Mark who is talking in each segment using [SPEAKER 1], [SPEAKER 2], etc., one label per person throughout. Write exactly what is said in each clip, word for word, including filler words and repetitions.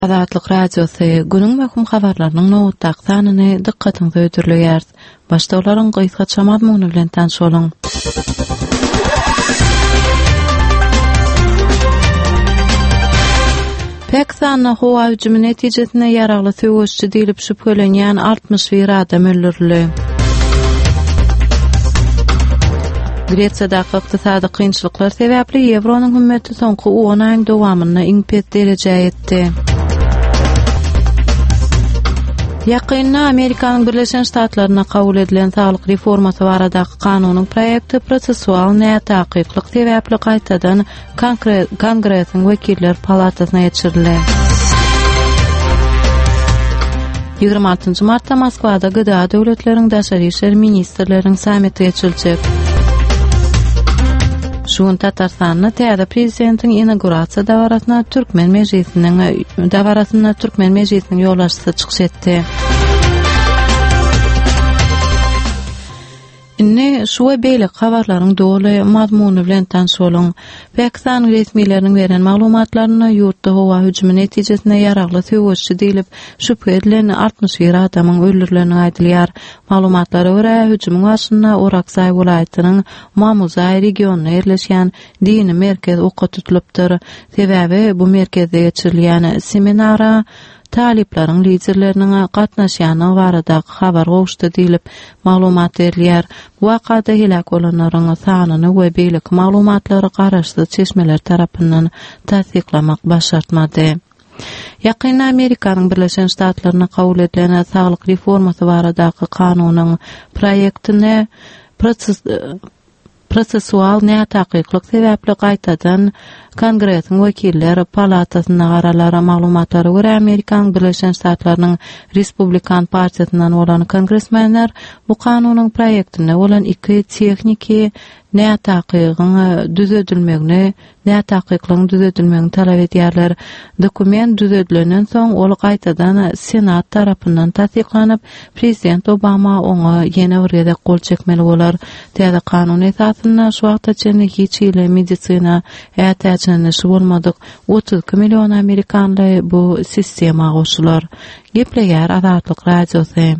[SPEAKER 1] Azatlyk radiosu günüň möhüm habarlarynyň nowatdak sanyny dikkatiňize ödürleýär. Başda olaryň gysgaça mazmuny bilen tanşylaň. Pakistan'da hova hücumy netijesinde ýaragly söwüşçi diýilip şüphelenýän altmış bir adam öldürildi. Gretsiýadaky ykdysady kynçylyklar sebäpli Ýewronyň hümeti soňky on aýyň dowamyna iňpet derejäge etdi. Ýakynda Amerikanyň Birleşen Ştatlaryna kabul edilen saglyk reformasy baradaky kanunyň proýekti prosessual nätaýyklyk sebäpli gaýtadan Kongressiň Wekiller Palatasyna ýetirdi. ýygrimi altynjy martda Moskwada gyda döwletleriň daşary işler ministrläriniň samiti ýeçiljek. Şuň Tatarstanyň täze prezidentiň inaugurasiýa dawarasyna Türkmen mejlisiniň dawarasyna Türkmen mejlisiniň ýolbaşçysy çykyş etdi. Inne şu we beýle habarlaryň doly mazmuny bilen tanşylaň. Pakistan resmiýetleriniň beren maglumatlaryna ýurtda howa hüjumy netijesinde ýaragly söwüşçi diýilip şüphe edilen altmış bir adamyň öldürilgeni aýdylýar. Maglumatlara görä hüjümyň başynda Oraksay welaýatynyň Mamuzay regionuna ýerleşýän dini merkez oka tutulypdyr. Sebäbi bu merkezde geçirilýän seminara taliplaryň liderleriniň gatnaşýany barada habar gowuşdy diýilip maglumat berilýär. Bu wakada helak bolanlaryň sanyny we beýlik maglumatlary garaşdy çeşmeler tarapyndan tasdiklamak başartmady. Ýakynda Amerikanyň Birleşen Ştatlaryna kabul edilen saglyk reformasy baradaky kanunyň proýektine proses prosessual nätaýyklyk sebäpli gaýtadan Kongressiň Wekiller Palatasyna garalara maglumatlary görä Amerikanyň Birleşen Ştatlarynyň Respublikan partiýasynyň bolan kongressmenler bu kanunyň proýektine bolan iki texniki nätaýykyň düzedilmegini, nätaýyklygyň düzedilmegini talap edýärler. Dokument düzedilenden soň ol gaýtadan Senat tarapyndan tasdiklanyp, Prezident Obama oňa ýene bir gezek gol çekmeli bolar. Täze kanun esasynda şu wagtgacha hiç ýyly medisina ätäçinişi bolmadyk. otuz iki million Amerikanly bu sistema goşular. Gepleýär Azatlyk radiosu.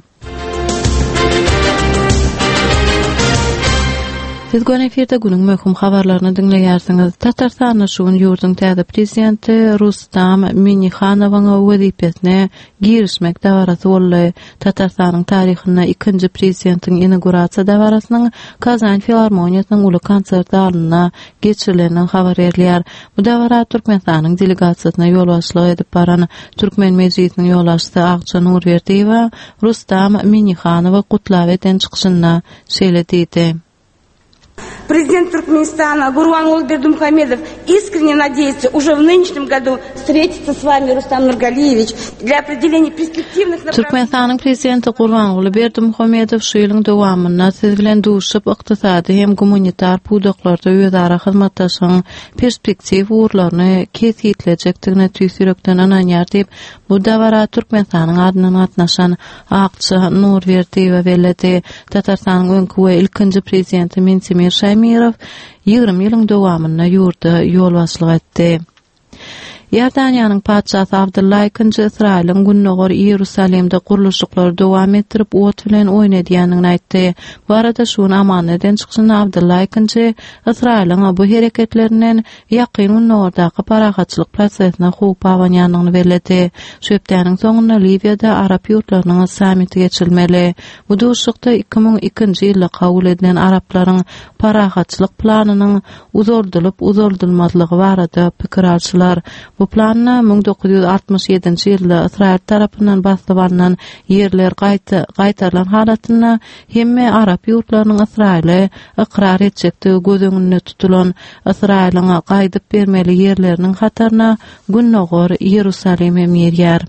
[SPEAKER 1] Siz gönü efirde günün möhüm habarlaryny dinleýärsiňiz. Tatarstanyň şuň ýurduň täze prezidenti Rustam Minnixanowyň wezipesine girişmek dawarasy boldy. Tatarstanyň taryhyna ikinji prezidentiň inaugurasiýa dawarasynyň Kazan Filharmoniýasynyň uly konsert zalyna geçirileni habar berilýär. Bu dawara Türkmenistanyň delegasiýasyna ýolbaşçylyk edip baran Türkmen mejlisiniň ýolbaşçysy Agça Nurberdiýewa Rustam Minnixanowy gutlap eden çykyşynda şeýle diýdi.
[SPEAKER 2] Президент Туркменистана Гурбангулы Бердымухамедов искренне надеется уже в нынешнем году встретиться с вами, Рустам Нургалиевич, для определения перспективных направлений.
[SPEAKER 1] Türkmenistan'ın prezidenti Gurbanguly Berdimuhamedov şu ýylyň dowamyna siz bilen duşup ykdysady hem gumanitar pudoklarda özara hyzmatdaşyň perspektiv urlaryny kesýetleýekdigine tüýsürekden ananýar diýip bu dawara Türkmenistanyň adyna gatnaşan Agça Nurberdiýewa bellädi. Tatarstanyň öňkü we ilkinji prezidenti Mensemir Şaymirov ýygrimi ýylyň dowamyna ýurda ýolbaşçylyk etdi. Ýerdaniýanyň padşasy Abdullah ikinji Israýlyň günnägor Ýerusalimde guruluşlyklar dowam etdirip ot bilen oýnadýanyny aýtdy. Bu arada şuň aman eden çykyşyna Abdullah ikinji Israýlyň bu hereketlerinden ýakyn günnägordaky parahatçylyk prosesine hup awanýanyny bellädi. Şu hepdeniň soňunda Libiýada Arap ýurtlarynyň samiti geçirilmeli. Bu duşlukda iki bin ikinji ýylda kabul edilen Araplaryň parahatçylyk planynyň uzordylyp uzordylmadlygy barada pikir alçylar. Bu planna bin dokuz yüz altmış ýedinji ýylda Israýl tarapyndan bastylanan ýerler gaýta gaýtarylan halatyna hemme Arap ýurtlarynyň Israýly ikrar etjekdigi göz öňünde tutulan Israýlyň gaýdyp bermeli ýerleriniň hataryna günnägor Ýerusalim hem ýerýär.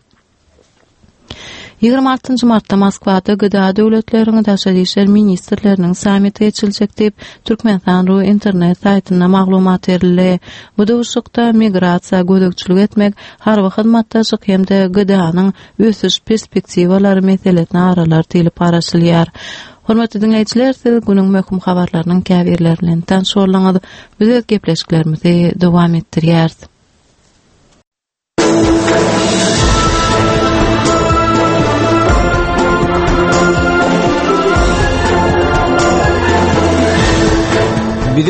[SPEAKER 1] ýygrimi altynjy martda Moskwada gyda döwletleriň daşary işler ministrläriniň samiti ýeçiljek diýip Türkmenistan internet saýtyna maglumat berildi. Bu duşlukda migrasiýa gözegçilik etmek, harby hyzmatdaşyk hemde gydanyň ösüş perspektiwalary meselesine aralar diýilip araşylýar. Hormatly dinleýijiler, siz günüň möhüm habarlarynyň käbirleri bilen tanşylaňyz. Biz öz gepleşiklerimizi dowam etdirýäris.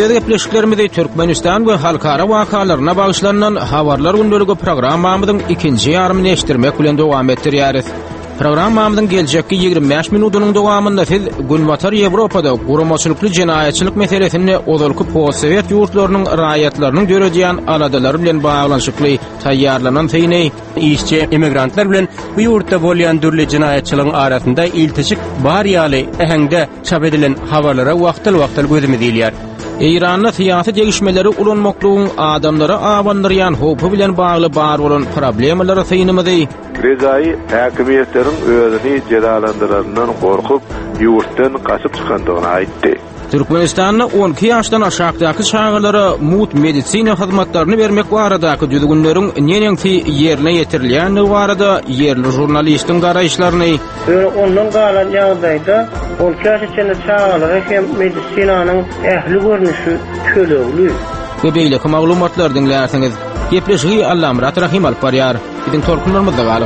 [SPEAKER 3] Stüdiyada gepleşiklerimizi Türkmenistan we halkara wakalarına bagışlanan habarlar gündöligi programmamyzyň ikinji ýarymyny eşdirmek bilen dowam etdirýäris. Programmamyzyň geljekki ýigirme beş minutynyň dowamynda siz Günwatar Ýewropada guramaçylykly jenaýetçilik meselesini ozalky post-sowet ýurtlarynyň raýatlarynyň görejýän aladalary bilen baglanyşykly taýýarlanan syny işçi emigrantlar bilen bu ýurtda bolýan dürli jenaýetçiligiň arasynda iltişik bar ýaly ähengde çap edilen habarlara wagtyl-wagtyl gözümi diýilýär. İran'da siyasi gelişmeleri ulanmakluğun adamlara avandıryan hopu bilen bağlı bar olan problemlara sayınımıdı.
[SPEAKER 4] Rezayi hakimiyetlerin özünü cedalandırlarından korkup yurttan kaçıp çıkandığına aitti.
[SPEAKER 3] Türkmenistan'da on iki yaşdan aşağıdaki çağırlara mut medisina hizmetlerini vermek varadaki düzgünlerin nenensi yerine yetirilýän varada yerli jurnalistin garayışlarını.
[SPEAKER 5] Ondan galan ýagdaýda on iki ýaş içinde çağırlara hem medisinanyň ähli görnüşi kölegli.
[SPEAKER 3] Ve beýleki maglumatlar dinlärsiňiz. Gepleşigi Allamrat Rahim alyp barýar. Biziň torkunlarymyzda galyň.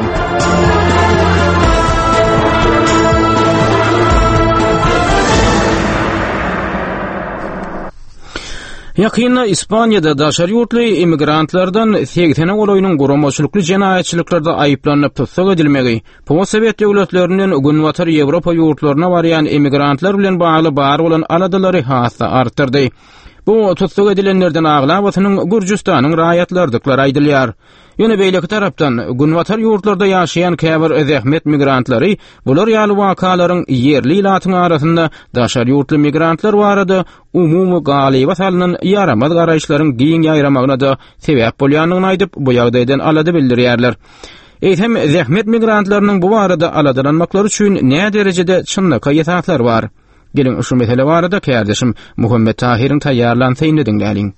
[SPEAKER 3] Yakynda Ispaniýada daşary ýurtly emigrantlardan seksen goloýnyň guramaçylykly jenaýetçiliklerde aýyplanyp tutsak edilmegi, post-sowet döwletlerinden Günwatar Ýewropa ýurtlaryna barýan emigrantlar bilen bagly bar bolan aladalary hassa artdyrdy. Bu tutsak edilenlerden aglabatynyň Gürjistanyň raýatlardyklary aýdylýar. Ýöne beýleki tarapdan Günwatar ýurtlarda ýaşaýan käbir zähmet migrantlary bular ýaly wakalaryň yerli ilatyň arasynda daşary ýurtly migrantlar barada umumy galyba salynan ýaramaz garaýşlaryň giň ýaýramagyna da sebäp bolýanyny aýdyp bu ýagdaýdan alady bildirýärler. Eýsem zähmet migrantlarynyň bu barada aladalanmaklary üçin näme derejede çynlyka ýetaklar bar? Gelin şu mesele barada kärdeşim Muhammed Tahiriň taýýarlansaýyny dinläliň.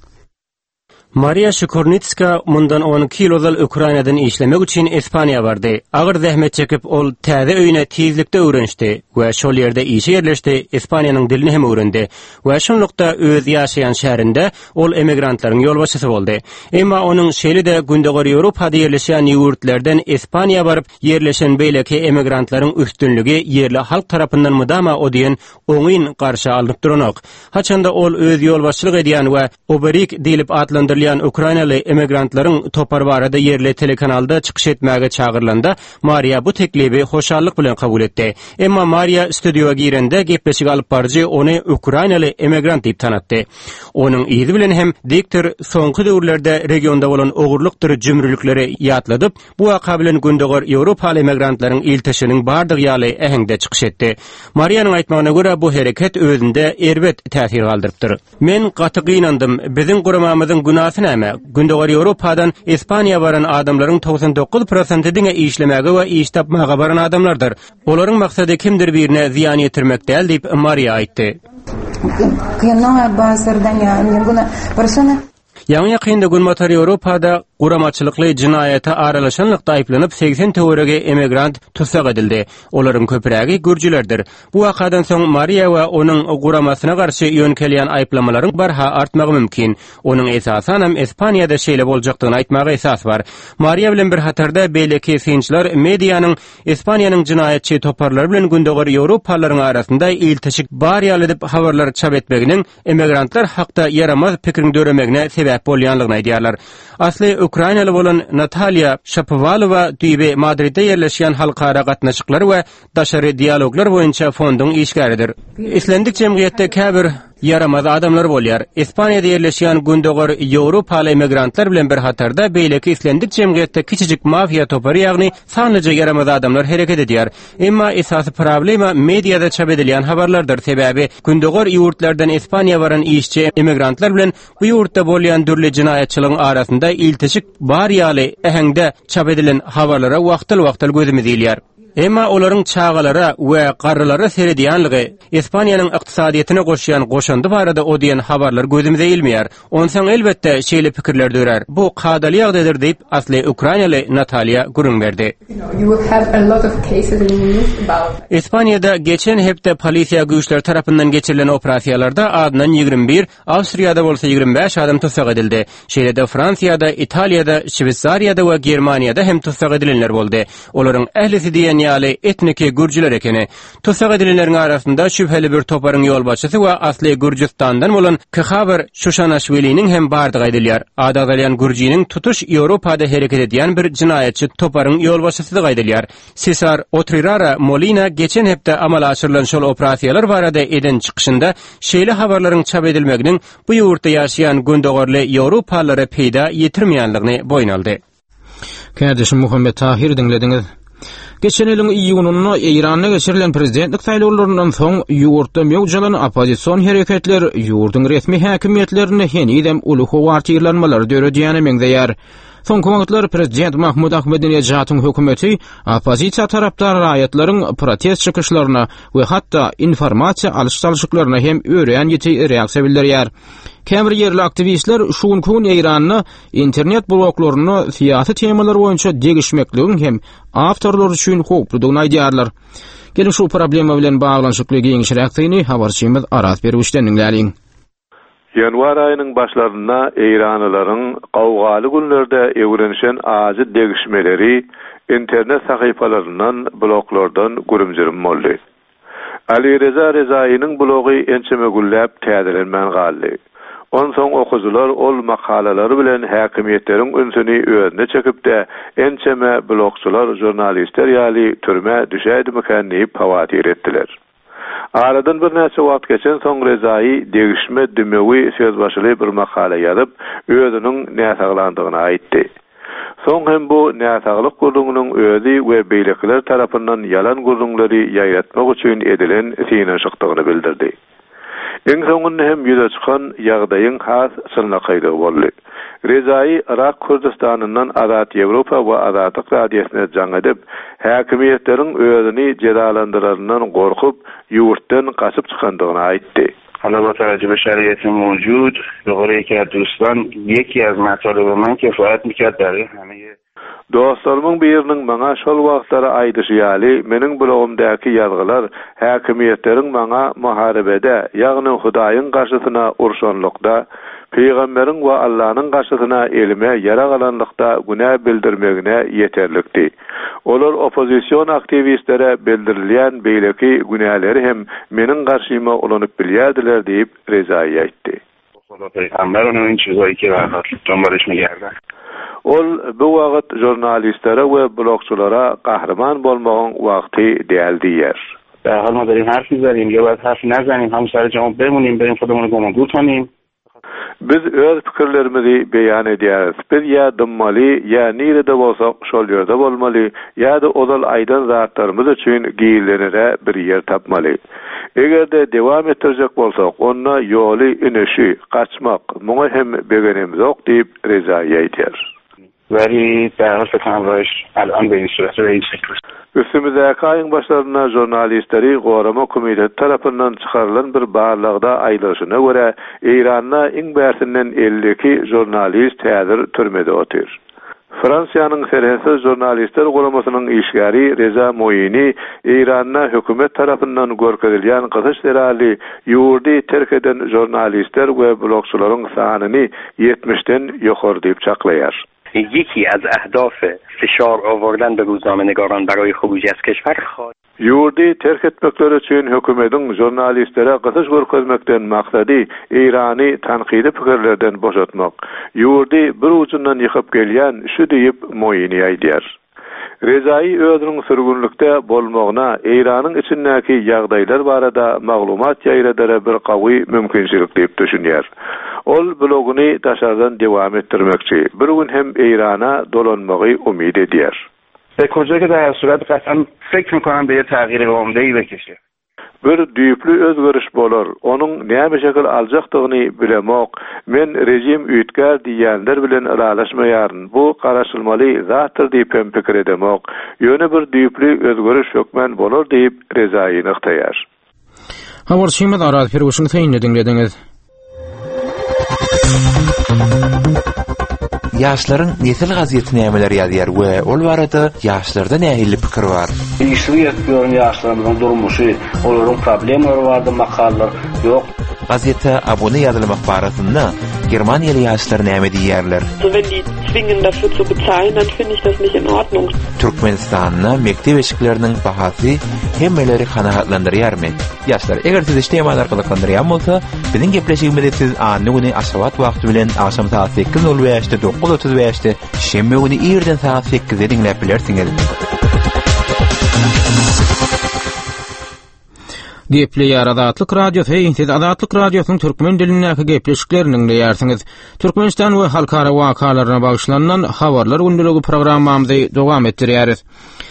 [SPEAKER 6] Maria Shikornitska mundan on iki ýyl ozal Ukrainadan işlemek üçin Espaniýa bardy. Agyr zähmet çekip ol täze öýüne tizlikde öwrenişdi we şol ýerde işe ýerleşdi, Espaniýanyň dilini hem öwrendi we şonlukda öz ýaşaýan şäherinde ol emigrantlaryň ýolbaşçysy boldy. Emma onuň şeýle de gündegori Ýewropada ýerleşen ýurtlardan Espaniýa baryp ýerleşen beýleki emigrantlaryň üstünligi yerli halk tarapyndan mydama o diýen oňyn garşy alınıp duranok. Haçanda ol öz ýolbaşçylyk edýän we Oberik diýilip adlandyrylan Ukrainaly emigrantlaryň topar barada yerli telekanalda çykyş etmäge çağırylanda Maria bu teklibi hoşallyk bilen kabul etdi. Emma Maria stüdioga girende gepleşik alyp barjy ony Ukrainaly emigrant diýip tanatdy. Onuň ýyzy bilen hem diktir soňky döwürlerde regionda bolan ogurlukdyr jümrülükleri ýatladyp bu waka bilen gündegor Ýewropaly emigrantlaryň iltişiniň bardyk ýaly ähengde çykyş etdi. Marianyň aýtmagyna görä bu hereket özünde erbet täsir galdyrypdyr. Men gaty gynandym, biziň guramamyzyň günasy näme? Gündegor Ýewropadan Espaniýa baran adamlaryň toksan dokuz prosenti diňe işlemege we iş tapmaga baran adamlardyr. Olaryň maksady kimdir birine ziýan ýetirmek däl diýip Maria aýtdy. Ýa-ni ýakynda Günwatar Ýewropada guramaçylykly jinaýata aralaşanlykda aýplanyp seksen töwerege emigrant tutsak edildi. Olaryň köpürägi gürjülerdir. Bu wakadan soň Maria we onuň guramasyna garşy ýönkelýän aýplamalaryň barha artmagy mümkin. Onuň esasan hem Espaniýada şeýle boljakdygyny aýtmagy esas bar. Maria bilen bir hatarda beýleki synçylar mediýanyň Espaniýanyň jinaýatçy toparlary bilen gündegori Ýewropalaryň arasynda iltişik bar ýaly dip habarlar çap etmeginiň emigrantlar hakda ýaramaz pikirini döremegine sebäp bolýanlygyny aýdýarlar. Asly Ukrainaly bolan Natalia Shapovalova diýip Madridde ýerleşýän halkara gatnaşyklary we daşary dialoglar boýunça fonduň işgäridir. İslendik jemgyýetde käbir yaramaz adamlar bolýar. Espaniýada ýerleşýän gündegor Ýewropaly emigrantlar bilen bir hatarda beýleki islendik jemgyýetde kiçijik mafiýa topary ýagny sanlyca yaramaz adamlar hereket edýär. Emma esasy problema mediýada çap edilýän habarlardyr. Sebäbi gündegor ýurtlardan Espaniýa baran işçi emigrantlar bilen bu ýurtda bolýan dürli jinaýatçylygyň arasynda iltişik bar ýaly ähengde çap edilen habarlara wagtyl-wagtyl gözümi diýilýär. Emma olaryň çağalara we garrylara seredýänligi Espaniýanyň ykdysadyetine goşýan goşandy barada o diýen habarlar gözümize ilmeýär. Onsoň elbetde şeýle pikirler dörer. Bu kadaly ýagdaýdyr diýip asly Ukrainaly Natalia gurun berdi. Espaniýada geçen hepde polisiýa güýçleri tarapyndan geçirilen operasiýalarda adynan ýygrimi bir, Awstriýada bolsa ýygrimi beş adam tutsak edildi. Şeýle-de Fransiýada, Italiýada, Şwitsariýada we Germaniýada hem tutsak edilenler boldy. Olaryň ählisi diýen ýaly etniki gürjüler ekeni. Tutsak edilenleriň arasynda şüpheli bir toparyň ýolbaşçysy we asly Gürjistandan bolan Khabar Şuşanaşwiliň hem bardygy aýdylýar. Adagalayan Gürjiniň tutuş Ýewropada hereket edýän bir jinaýatçy toparyň ýolbaşçysy aýdylýar. Cesar Otrirara Molina geçen hepde amala aşyrylan şol operasiýalar barada eden çykyşynda şeýle habarlaryň çap edilmeginiň bu ýurtda ýaşaýan göndөгörli Ýewropalylara peýda ýetirmeýänligini boýun aldy.
[SPEAKER 3] Kardeşim Muhammed Tahir dinlediňiz. Geçen ýylyň iýunyna Iranda geçirilen prezidentlik saýlawlaryndan soň ýurtda mewjudlan opozisiýon hereketler ýurtyň resmi häkimiýetlerini henidem uly howartyrlanmalary döredýäni meňzeýär. Soňky wagtlar prezident Mahmud Ahmedinejatyň hökümeti opozisiýa tarapdar raýatlaryň protest çykyşlaryna we hatda informasiýa alyş çalışyklaryna hem öýrän ýeti reaksiýa bildirýär. Käbir ýerli aktivistler şuň kun Iranyny internet bloklaryny syýasy temalar boýunça degişmekligiň hem awtorlar üçin howpludygyny aýdýarlar. Gelin şu problema bilen baglanyşykly giňişräkdigini habarçymyz Aras Berwişden dinläliň.
[SPEAKER 4] Yanvar ayının başlarında Iranylaryň gawgaly günlerde ewrenişen azy degişmeleri internet sahypalaryndan bloklardan gürümjirim boldy. Ali Reza Rezaýynyň blogy ençeme gülläp täzelenmän galdy. On soň okuzular ol makalelary bilen häkimiýetleriň ünsüni özüne çekipde ençeme blokçular, jurnalistler ýaly türme düşädimiken diýip hawatyr etdiler. Aradan bir näçe wagt geçen soň Rezaý degişme dümewi sözbaşyly bir makale ýazyp özüniň näsaglandygyny aýtdy. Soň hem bu näsaglyk gurulunyň özü we beýlekler tarapyndan ýalan gurulunlary ýaýratmak üçin edilen synaşykdygyny bildirdi. Eň soňunda hem ýüze çykan ýagdaýyň has sylnakydy boldy. Rezaý Irak Kurdistanynyň Azat Ýewropa we Azatlyk radiýasyna jaň edip, häkimiýetleriň özüni jedalandyraryndan gorkup, ýurtdan gaçyp çykandygyny aýtdy.
[SPEAKER 7] حالا با توجه به شرایط موجود به قول یکی از دوستان یکی از مطالب من کفایت میکرد برای همه
[SPEAKER 4] dostlarymyň biriniň maňa şol wagtlara aýdyşy ýaly meniň blogumdaky ýazgylar häkimiýetleriň maňa muharebede, ýagny Hudaýyň garşysyna urşanlykda, Peýgamberiň we Allahyň garşysyna elime ýara galanlykda günä bildirmegine ýeterlikdi. Olar opozisiýon aktivistlere bildirilýän beýleki günäleri hem meniň garşyma ulanyp bilýärdiler diýip Rezaý aýtdy.
[SPEAKER 7] Peýgamber onuň çyzygy ki dönmeliş miýärdi.
[SPEAKER 4] Ol bu wagt jurnalistlere we blogçulara gahrman bolmagyň wagty däl diýer.
[SPEAKER 7] در حال ما داریم حرف میزنیم یا باید حرف نزنیم، همون سر جامعه بمونیم، بریم خودمون رو گمانگو کنیم.
[SPEAKER 4] Biz öz pikirlerimizi beyan edýäris. Biz ýa dymmaly, ýa nirede bolsak şol ýerde bolmaly, ýa-da ozal aýdan zatlarymyz üçin giýilenere bir ýer tapmaly. Egerde dewam etdirjek bolsak, onda ýoly inişi, gaçmak, muňa hem begenimiz ok diýip Rezaý aýdýar.
[SPEAKER 7] ولی در حال فکر کنم راهش الان به این صورت رئیس
[SPEAKER 4] Üstümüzdäki aýyň başlaryna jurnalistleri Gorama Komiteti tarapyndan çykarylan bir barlygda aýlyşyna görä Iranda iň bärsinden elli iki jurnalist häzir türmede otyr. Fransiýanyň serhesli jurnalistler guramasynyň işgäri Reza Moyini Iranda hökümet tarapyndan görkezilýän gyzyş derali ýurdy terk eden jurnalistler we blogçularyň sanyny yetmişden ýokary diýip çaklaýar.
[SPEAKER 8] یکی از اهداف فشار آوردن به روزنامه‌نگاران برای خروج از کشور خواهد
[SPEAKER 4] Ýurdy terk etmekleri üçin hökümetiň jurnalistlere gyzyş görkezmekden maksady Irany tanqidi pikirlerden boşatmak. Ýurdy bir ucundan ýykyp gelýän şu diýip Moyini aýdýar. Rezaý özüniň sürgünlükde bolmagyna Iranyň içindäki ýagdaýlar barada maglumat ýaýradara bir gawy mümkinçilik diýip düşünýär. Ol bloguny taşardan dewam etdirmekçi. Bir gün hem Irana dolanmagy umyd edýär.
[SPEAKER 7] به کجا که در صورت قطعا فکر میکنم به یه تغییر عمده‌ای بکشه.
[SPEAKER 4] Bir düýpli özgörüş bolar. Onuň näme şekil aljakdygyny bilemek, men rejim üýtgär diýenler bilen aralaşmaýaryn. Bu garaşylmaly zatdyr diýip hem pikir edemek, ýöne bir düýpli özgörüş hökmen bolar diýip Rezaý nyktaýar.
[SPEAKER 3] Habarçymyz Aras Berwişiň täýinini dinlediňiz.
[SPEAKER 9] Yaşların nesil gazeti nämeler ýazýar we ol barada yaşlarda nähili pikir bar?
[SPEAKER 5] Işığı etmiyorum yaşlarımızın durmuşu, olaryň problemleri bardy, makallalar yok.
[SPEAKER 9] gazete abone ýazylmak barasynda Germaniýaly ýaşlar näme diýerler?
[SPEAKER 10] Also wenn die zwingen dafür zu bezahlen, dann finde ich das nicht in Ordnung.
[SPEAKER 9] Türkmenistan'da mektep eşiklerinin bahasy hemmeleri kanaatlandyrýarmy? Ýaşlar, eger siz işleýän arkalyklandyrýan bolsa, biziň gepleşigimizde siz anny güni aşabat wagty bilen akşam saat sekiz nol beşte dokuz otuz beşte şemme güni ýerden saat sekizde dinläp bilersiňiz.
[SPEAKER 3] Gepli ýar Adatlyk radiosu, Hindiz Adatlyk radiosynyň türkmen dilindäki gepleşiklerini dinleýärsiňiz. Türkmenistan we halkara wakalaryna bagyşlanan habarlar gündəligi programmamyzy dowam etdirýäris.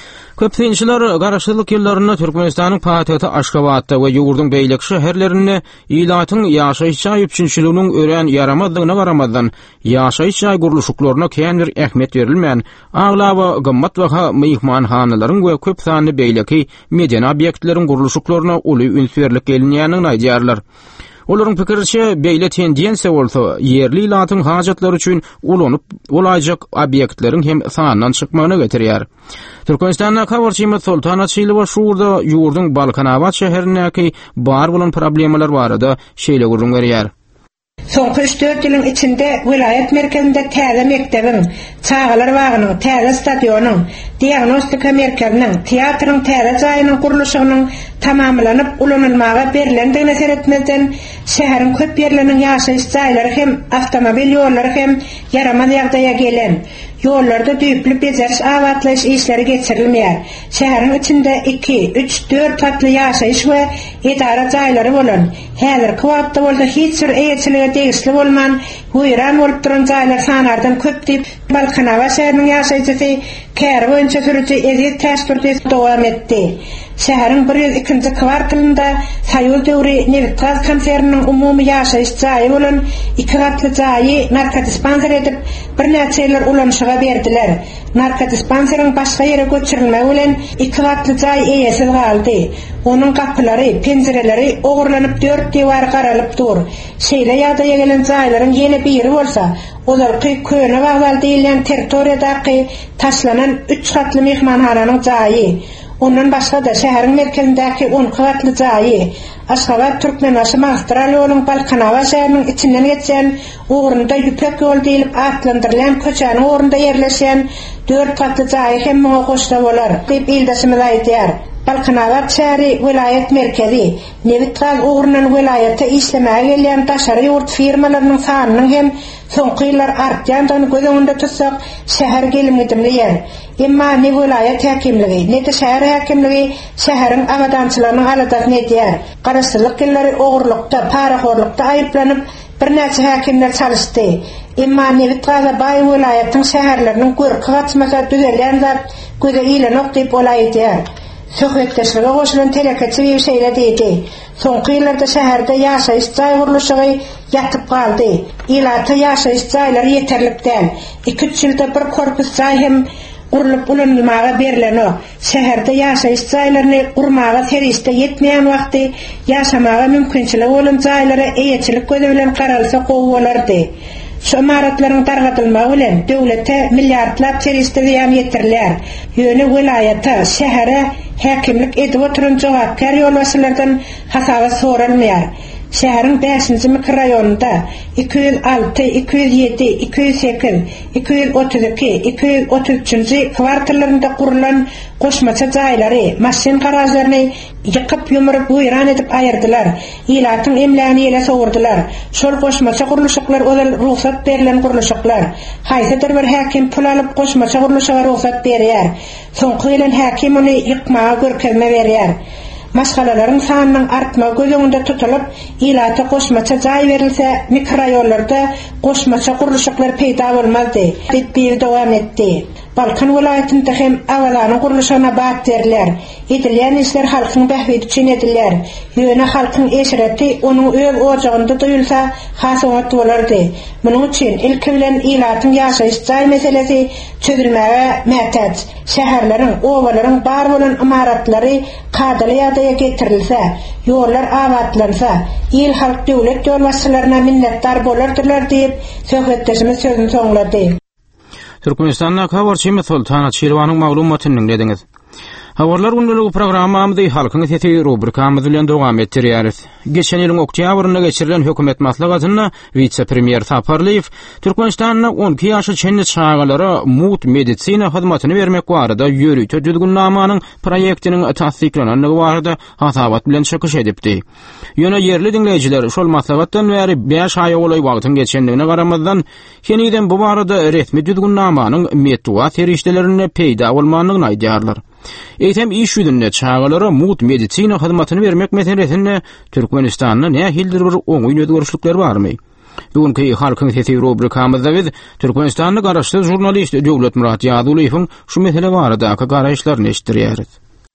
[SPEAKER 3] Köpçüler garaşlyk ýyllaryna Türkmenistanyň paýtagty Aşgabatda we ýurdun beýlik şäherlerinde ýylatyň ýaşaýyş üçinçiliginiň ören ýaramazlygyna garamazdan ýaşaýyş guruluşyklaryna kän bir ähmiýet berilmän, aglawa gymmat we mehmanhanalaryň we köp sanly beýleki median obyektleriň guruluşyklaryna uly ünsürlik gelinýäniňi aýdýarlar. Olaryň pikirçe beýle tendensiýa bolsa, ýerli ýylatyň hajatlary üçin ulanyp bolajak obyektleriň hem sanynyň çykmagyna getirýär. Türkmenistanda habarçymyz Sultan Açylova şurda ýurdun Balkanawat şäherindäki bar bolan problemalar barada şeýle gurrun berýär.
[SPEAKER 11] Soňky üç dört ýylyň içinde vilayet merkezinde täze mektebiň, çağalar wagynyň, täze stadionuň, diagnostika merkeziniň, teatryň täze jaýynyň guruluşynyň tamamlanyp ulanylmaga berilendigine seretmezden şäheriň köp ýerleriniň ýaşaýyş jaýlary hem awtomobil ýollary hem yaramaz ýagdaýa gelen. Yollarda düýpli bezeriş awatlaş işleri geçirilmeýär. Şäheriň içinde iki, üç, dört tatly ýaşaýyş we edara jaýlary bolan. Häzirki wagtda bolsa hiç bir eýetçilige degisli bolman, güýran bolup duran jaýlar sanardan köp diýip Balkanawat şäheriniň ýaşaýjysy kär boýunça sürüji ezet täsirde dowam etdi. Şäheriň bir ýüz ikinji kwartalynda Saýul döwri Nevitgaz konserniň umumy ýaşaýyş jaýy bolan iki gatly jaýy narkodispanser edip bir näçe ýyl ulanşyga berdiler. Narkodispanseriň başga ýere göçürilmegi bilen iki gatly jaý eýesiz galdy. Onuň gapylary, penjereleri ogurlanyp dört diýwar garalyp dur. Şeýle ýagdaýa gelen jaýlaryň ýene biri bolsa, olarky köne wagdal diýilen territoriýadaky taşlanan üç gatly mehmanhananyň jaýy. Ondan başga da şäheriň merkezindäki on gatly jaýy. Aşgabat Türkmenbaşy magistral ýoluň Balkanawat şäheriniň içinden geçen, ugrunda ýüpek ýol diýilip atlandyrylan köçäniň ugrunda ýerleşen dört gatly jaýy hem muňa goşda bolar diýip ildaşymyz aýdýar. Balkanawat şäheri vilayet merkezi, Nevitgaz ugrundan vilayetde işlemäge gelýän daşary ýurt firmalarynyň sanynyň hem soňky ýyllar artýandygyny göz öňünde tutsak, şäher gelimgidimliýär. Emma ne vilayet häkimligi, ne de şäher häkimligi şäheriň awadançylarynyň haladatyny edýär. Garaşlyk ýyllary ogurlukda, paraxorlukda aýyplanyp bir näçe häkimler çalışdy. Emma Nevitgaz'a baý vilayetiň şäherleriniň görki gaçmasa düzelýän zat göze ilenok diýip olaýdýar. Söhbetleşmege goşulan telekeçi bir şeýle diýdi. Soňky ýyllarda şäherde ýaşaýyş jaý guruluşy ýatyp galdy. Ýylata ýaşaýyş jaýlary ýeterlik däl. iki üç ýylda bir korpus jaý hem urulyp ulanylmaga berilen. Şäherde ýaşaýyş jaýlaryny gurmaga seriste ýetmeýän wagty ýaşamaga mümkinçiligi bolan jaýlara eýetçilik gözi bilen garalsa gowy bolardy. Şu imaratlaryň targatylmagy bilen döwlete milliardlap seriste ýan ýetirilýär. Ýöne vilayeta, şähere häkimlik edip oturan jogapkar ýolbaşçylardan hasabat soralmaýar. Şäheriň beşinji mikrorayonunda iki yüz altı, iki yüz yedi, iki yüz sekiz, iki yüz otuz iki, iki yüz otuz üçinji kwartallarynda kurulan goşmaça jaýlary, maşyn garajlaryny ýykyp ýumrup güýran edip aýyrdylar. Ýylatyň emläni ýele sowurdylar. Şol goşmaça guruluşyklar özel ruhsat berilen guruluşyklar. Haýsydyr bir häkim pul alyp goşmaça guruluşyga ruhsat berýär. Soňky ýylan häkim ony ýykmaga görkezme berýär. Maşgalalaryň sanynyň artma göz öňünde tutulup, ýylata goşmaça jaý berilse, mikroraýonlarda goşmaça guruluşyklar peýda bolmazdy. Diýip dowam etdi. Balkan vilayetinde hem awalanyň guruluşyna baat berler. Edilýän işler halkyň bähbidi üçin edilýär. Ýöne halkyň eşreti onuň öz ojagynda duýulsa, hasawat bolardy. Munyň üçin ilki bilen ýylatyň ýaşaýyş jaý meselesi çözülmäge mätäç. Şäherleriň, owalaryň bar bolan imaratlary kadaly ýagdaýa getirilse, ýollar awatlansa, ýyl halk döwlet ýolbaşçylaryna minnetdar bolardyrlar diýip söhbetleşimiz sözüni soňlady.
[SPEAKER 3] Türkmenistan'da habarçymyz Sultan Açylowanyň maglumatyny dinlediňiz. Habarlar günlük programmamyzda halkyň sesi rubrikamyz bilen dowam etdirýäris. Geçen ýylyň oktýabrynda geçirilen hökümet maslahatyna vice-premier Saparlyw Türkmenistanyň on iki ýaşy çenli çağalara mut medisina hyzmatyny bermek barada ýörüýte düzgünnamanyň proýektiniň tasdiklanyny barada hasabat bilen çykyş edipdi. Ýöne ýerli dinleýijiler şol maslahatdan bäri beş aý bolay wagtyň geçendigine garamazdan heniden bu barada resmi düzgünnamanyň metduat serişdelerini peýda bolmanyny aýdýarlar. Eýtem iş ýüzünde çağalara mut medisina hyzmatyny bermek meselesinde Türkmenistanyň nähildir bir oňuň özgörüşlikler barmy? Bugünkü halkyň sesi rubrikamyzda biz Türkmenistanyň garaşly jurnalist Döwlet Murat Ýadulywyň şu mesele barada garaşlaryny eşitdirýäris.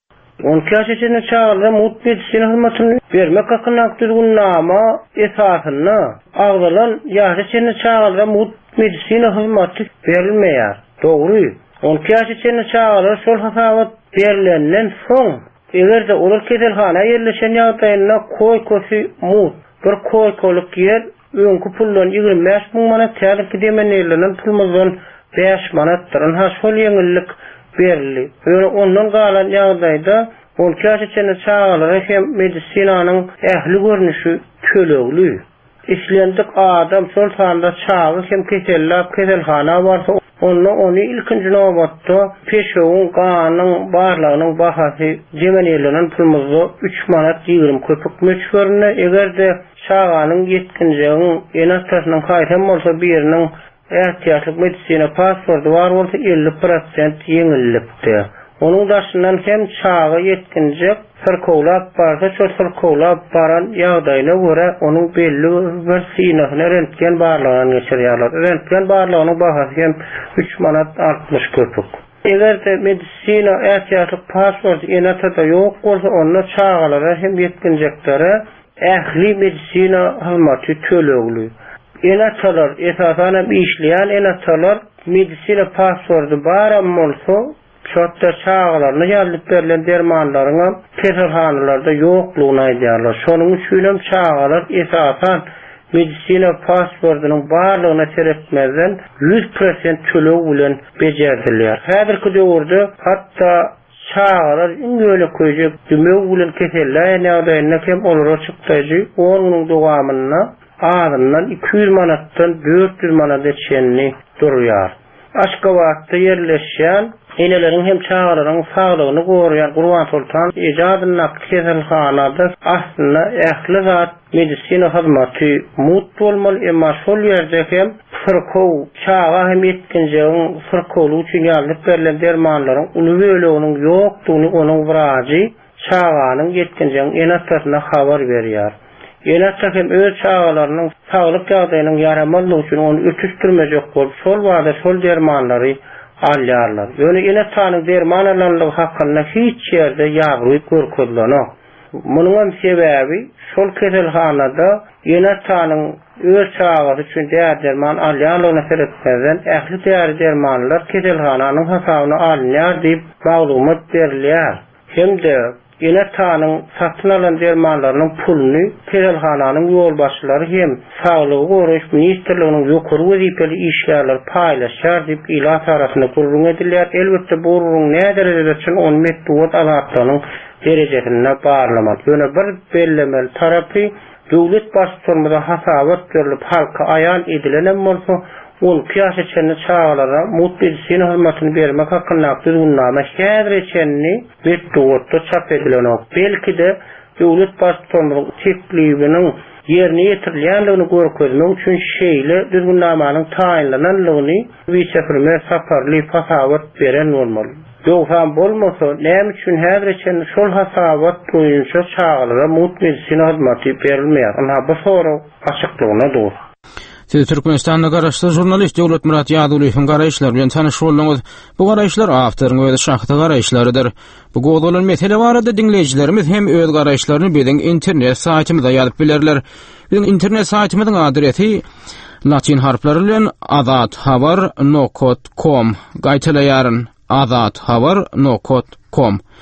[SPEAKER 5] on iki ýaş içinde çağalara mut medisina hyzmatyny bermek hakyna düzgünnama esasyna agdalan ýaşy içinde çağalara mut medisina hyzmaty berilmeýär. Dogry. on iki ýaş içinde çağalara şol hasabat berilenden soň egerde olar keselhana ýerleşen ýagdaýynda koý kösi mut bir koý kolyk ýer öňkü puldan ýygrimi beş miň manat tälik demenelerinden pulmazdan beş manatdyran ha şol ýeňillik berildi. Öňe ondan galan ýagdaýda on iki ýaş içinde çağalara hem medisinanyň ähli görnüşi kölegli. İşlendik adam şol sanda çağı hem kesellap keselhana barsa onu onu ilkinci nöbetde peşoğun qanyň barlygynyň bahasy jemenelerinden pulmazda üç manat ýygrimi köpük möçberine egerde çağanyň yetkinjigiň enatynyň haýram bolsa biriniň ähtiýatlyk medisina pasporty bar bolsa elli prosent ýeňillikdi. Onuň daşyndan hem çağı yetkinjik sirkowlap barsa şol sirkowlap baran ýagdaýyna görä onuň belli bir synahyny rentgen barlygyny geçirýärler. Rentgen barlygynyň bahasy hem üç manat altmış köpük. Egerde medisina ähtiýatlyk pasport enatada ýok bolsa onda çağalara hem yetkinjiklere ähli medisina hyzmaty tölegli. Enatalar esasana işleýän enatalar medisina pasporty baram bolsa şotta çağalarına ýalyp berilen dermanlaryňa keselhanalarda ýoklugyny aýdýarlar. Şonuň üçin hem çağalar esasan medisina pasportynyň barlygyna seretmezden yüz prosent töleg bilen bejerdiler. Häzirki döwürde hatda çağalar iňöle köjek dümek bilen keselläýän ýagdaýynda hem olara çykdyjy onuň dowamyna adamdan iki yüz manatdan dört yüz manat geçenli durýar. Aşgabatda yerleşýän Eýlelerin hem çağalaryň saglygyny goraýan Gurban Sultan ejadyna keselhanada aslynda ähli zat medisina hyzmaty mut bolmaly emma şol ýerde hem sirkow çağa hem yetkinjigiň sirkowly üçin ýalyp berilen dermanlaryň uly ýokdugyny onuň wraji çağanyň yetkinjigiň enatyna habar berýär. Enatta hem öz çağalarynyň saglyk ýagdaýynyň ýaramanlygy üçin onu ötüşdirmejek bolup şol wada şol dermanlary alýarlar. Ýöne enatanyň dermanlaryny hakynda hiç ýerde ýagryp görkezlenok. Munyň sebäbi şol keselhanada enatanyň öz çağı üçin derman alýarlygyna seretmezden ähli dermanlar keselhananyň hasabyna alýar diýip maglumat berilýär. Hemde enatanyň satyn alan dermanlarynyň pulunu keselhananyň ýolbaşçylary hem saglygy goraýyş ministrliginiň ýokary wezipeli işgärler paýlaşýar diýip ilat arasyna gurrun edilýär. Elbetde bu gurrun näderede üçin on metduat alatynyň derejesine barlamak. Ýöne bir bellemel tarapy döwlet başçylygynda hasabat berilip halka aýan edilen bolsa on iki ýaş içinde çağalara mut medisina hyzmatyny bermek hakynda düzgünnama şäher içenni metduatda çap edilenok. Belki de döwlet başçylygynın teklifiniň ýerine ýetirilýändigini görkezmek üçin şeýle düzgünnamanyň taýinlananlygyny vice-premier Saparlyw hasabat beren bolmaly. Ýogsa bolmasa näme üçin häzir içen şol hasabat boýunça çağalara mut medisina hyzmaty berilmeýär? Ana bu soru açyklygyna dur.
[SPEAKER 3] Siz Türkmenistan'da garaşlı jurnalist Döwlet Murat Ýadulywyň garaşlary bilen tanyş boldyňyz. Bu garaşlar awtoryň we şahta garaşlarydyr. Bu goýulan mesele barada dinleýijilerimiz hem öz garaşlaryny biziň internet saýtymyzda ýazyp bilerler. Biziň internet saýtymyzyň adresi latin harflary bilen azat habar nokta com. Gaýtalaýaryn azat habar nokta com.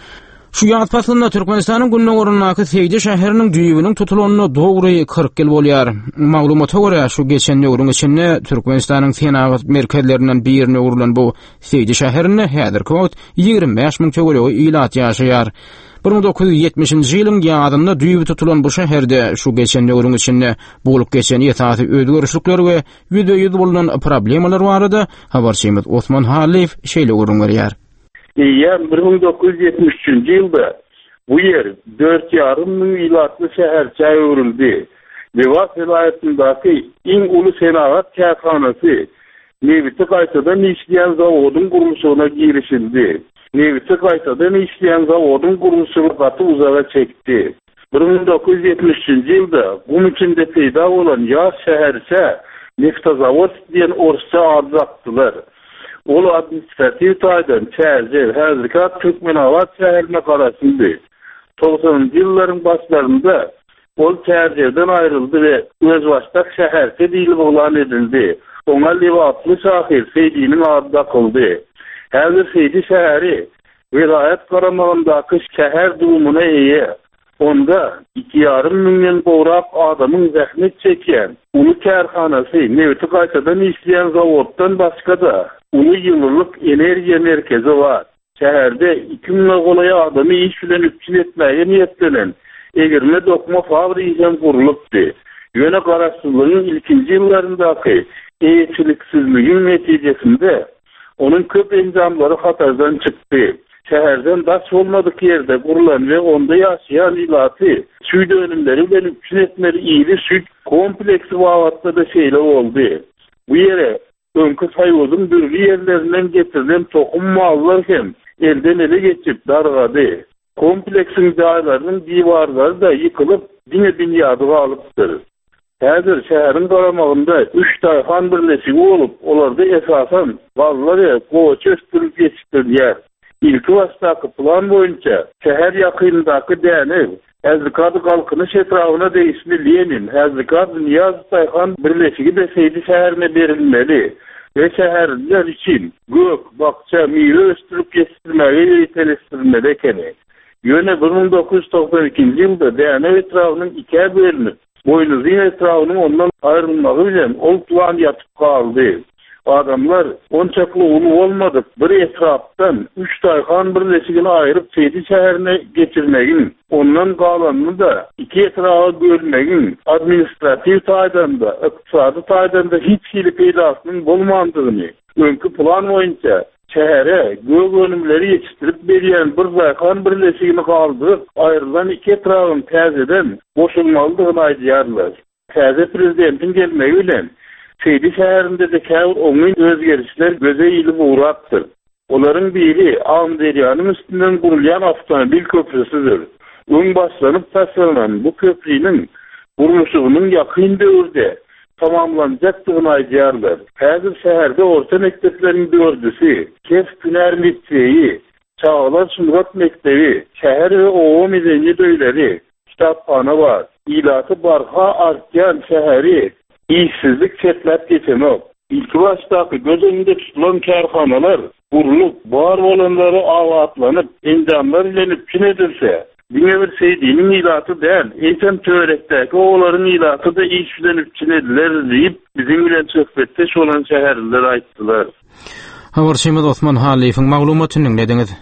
[SPEAKER 3] Şu ýat paslynda Türkmenistanyň günnä gorunnaky Seydi şäheriniň düýbüniň tutulanyna dogry kırk ýyl bolýar. Maglumata görä şu geçen ýyldyň içinde Türkmenistanyň senagat merkezlerinden birine urulan bu Seydi şäherini häzirki wagt ýigirmi beş miň töweregi ilat ýaşaýar. bir ming dokuz ýuz ýetmişinji ýylyň ýadynda düýbi tutulan bu şäherde şu geçen ýyldyň içinde bolup geçen ýetaty özgörüşlikler we ýüze ýüz bolan problemalar barada habarçymyz Osman Haliýew şeýle görünýär.
[SPEAKER 12] Yani bir ming dokuz ýuz ýetmiş üçinji ýylda bu yer dört ýarym miň ilatly şäherçe öwrüldi. Lewat vilayatyndaky iň uly senagat käshanasy Neviti gaýtadan işleýän zawodyň gurulşygyna girişildi. Neviti gaýtadan işleýän zawodyň gurulşygy gaty uzaga çekdi. bir ming dokuz ýuz ýetmiş üçinji ýylda bunun içinde peýda bolan ýaş şäherçe Neftazavod diýen orsça ad atdylar. Ol administrativ taýdan çäze häzirki Türkmenawat şäherine garaşyndy. togsonunji ýyllaryň başlarynda ol çäzeden aýryldy we öz başda şäherçe diýilip bolan edildi. Oňa lewatly şahir Seydi'nin ady takyldy. Häzir Seydi şäheri vilayat garamagyndaky şäher durumuna eýe. Onda iki ýarym miňden gowrak adamyň zähmet çekýän uly kärhanasy Neviti gaýtadan işleýän zawoddan başga da uly ýyllyk energiýa merkezi bar. Şäherde iki miň golay adamy iş bilen üçin etmäge niýetlenen egirme dokma fabrikasy gurulypdy. Ýöne garaşsyzlygyň ilkinji ýyllaryndaky eýçiliksizligiň netijesinde onun köp enjamlary hatardan çykdy. Şäherden daş bolmadyk ýerde gurulan we onda ýaşaýan ilaty süýde önümleri bilen üçin etmeli ýyly süýt kompleksi wagtda da şeýle boldy. Bu ýere öňkü saýwodyň dürli ýerlerinden getirilen tokum mallar hem elden ele geçip dargady. Kompleksin jaýlarynyň diwarlary da ýykylyp diňe dünýäde galypdyr. Häzir şäheriň garamagynda üç taýhan birleşigi bolup, olarda esasan ballar we goçy östürüp geçipdirler. İlki başdaky plan boýunça şäher ýakynyndaky däne Häzirki galkynyş etrawyna değişli Lenin, häzirki Niyaz taýhan birleşigi de Seydi şäherine berilmeli we şäherler için gök, bakça, meywe östürüp geçirmäge ýetelesdirilmeli ekeni. Ýöne bir ming dokuz ýuz togson ikinji ýylda däne etrawynyň ikiye bölünip, boýnuzy etrawynyň ondan aýrylmagy bilen ol plan ýatyp kaldy. Adamlar onçaklı uly bolmadyk bir etrapdan üç taýhan birleşigini aýryp Seydi şäherine geçirmegin, ondan galanny da iki etrafa bölmegin administrativ taýdan da, ykdysady taýdan da hiç hili peýdasynyň bolmandygyny, öňkü plan boýunça şähere gög önümleri ýetişdirip berýän bir taýhan birleşigini galdyryp aýrylan iki etrafyň täzeden boşulmalydygyny aýdýarlar. Täze prezidentiň gelmegi bilen Seydi şäherinde de käwr oňy özgerişler göze ýylyp uğrapdyr. Olaryň biri Amderýanyň üstünden gurulýan awtomobil köprüsüdir. Öň başlanyp taşlanan bu köprüniň gurulşygynyň ýakyn döwürde tamamlanjakdygyny aýdýarlar. Häzir şäherde orta mektepleriň dördüsi, Kef Güner Litseyi, Çağlar Sungat Mektebi, şäher we owa medeni döýleri, kitapxana bar. Ilaty barha artýan şäheri işsizlik çetlep geçemek. İlk baştaky göz önünde tutulan kärhanalar gurulup, bar bolanlary awatlanıp, enjamlar ilenip çin edilse, diňe bir Seydi'nin ilaty däl, eýsem töwerekdäki oglaryň ilaty da iş bilen üçin ediler diýip bizim bilen söhbetde şolan şäherler aýtdylar.
[SPEAKER 3] Habarçymyz Osman Haliýewiň maglumatyny dinlediňiz.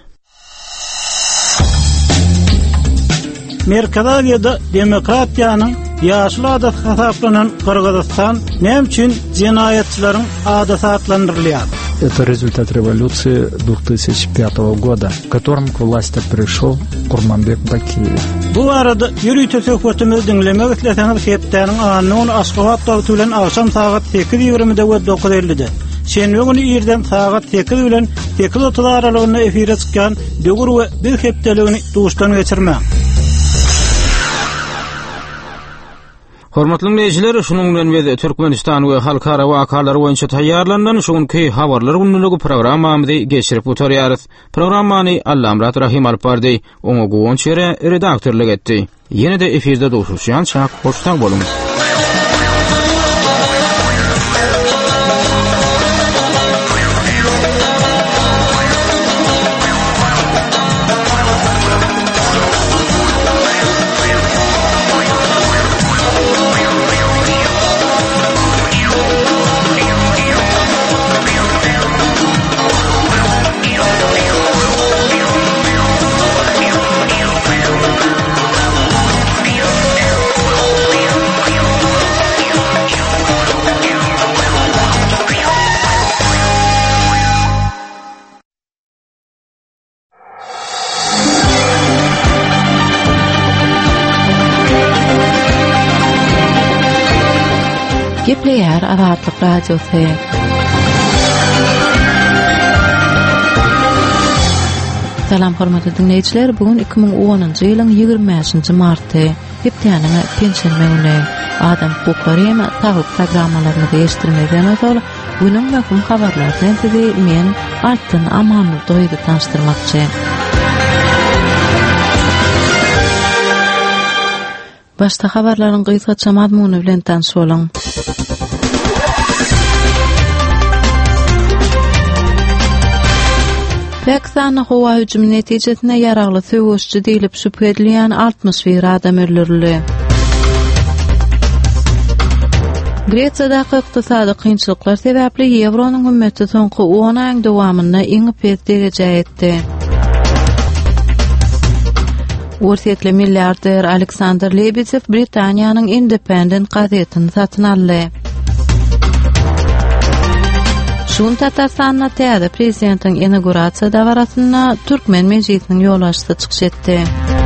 [SPEAKER 13] Merkezde demokratiýanyň ýaşly adat hasaplanan Kırgızstan näme üçin jinayetçilerin adata adlandyrylýar?
[SPEAKER 14] Это результат революции две тысячи пятого года, в котором к власти пришел Курманбек Бакиев.
[SPEAKER 13] Bu arada ýürüýte söhbetimiz dinlemek isleseňiz hepdäniň anyny Aşgabat dowlety bilen akşam saat sekiz ýigrimide we dokuz ellide. Şenbe günü ýerden saat sekiz bilen sekiz otuz aralygynda efire çykýan döwür we bir hepdeligini duşdan geçirmek.
[SPEAKER 3] Hormatly dinleyijiler, şunuň bilen biz Türkmenistan we halkara wakalar boýunça taýýarlanan şuňky habarlar günlügi programmamyzy geçirip oturýarys. Programmany Allamrat Rahim alyp bardy, oňa gowunç ýere redaktorlyk etdi. Ýene-de efirde duşuşýan çak hoştaň boluň.
[SPEAKER 1] Gepleýär Azatlyk Radiosy. Salam hormatly dinleýijiler, bugun iki ming onunjy ýylyň ýygrimi beşinji marty, hepdeniňe pensiýa güni. Adam hukuklary hem taýyp programmalaryny değişdirmeden öňe günüň möhüm habarlaryny sizi men Altyn Amanly doýup tanıştyrmakçy. Başta habarlaryň gysgaça mazmuny bilen tanışylaň. Pakistan'da hava hücumu netijesinde yaragly söwüşçi diýilip şüphe edilýän altmış bir adam öldürildi. Gretsiýadaky ykdysady kynçylyklar sebäpli Ýewronyň ümmeti soňky on aýyň dowamynda iňi pes derejä etdi. Ursetli milliarder Alexander Lebediev Britaniýanyň Independent gazetini satyn aldy. Şun Tatarstan'da täze prezidentiň inaugurasiýa dawrasyna Türkmen mejlisiniň ýolbaşçysy çykyş etdi.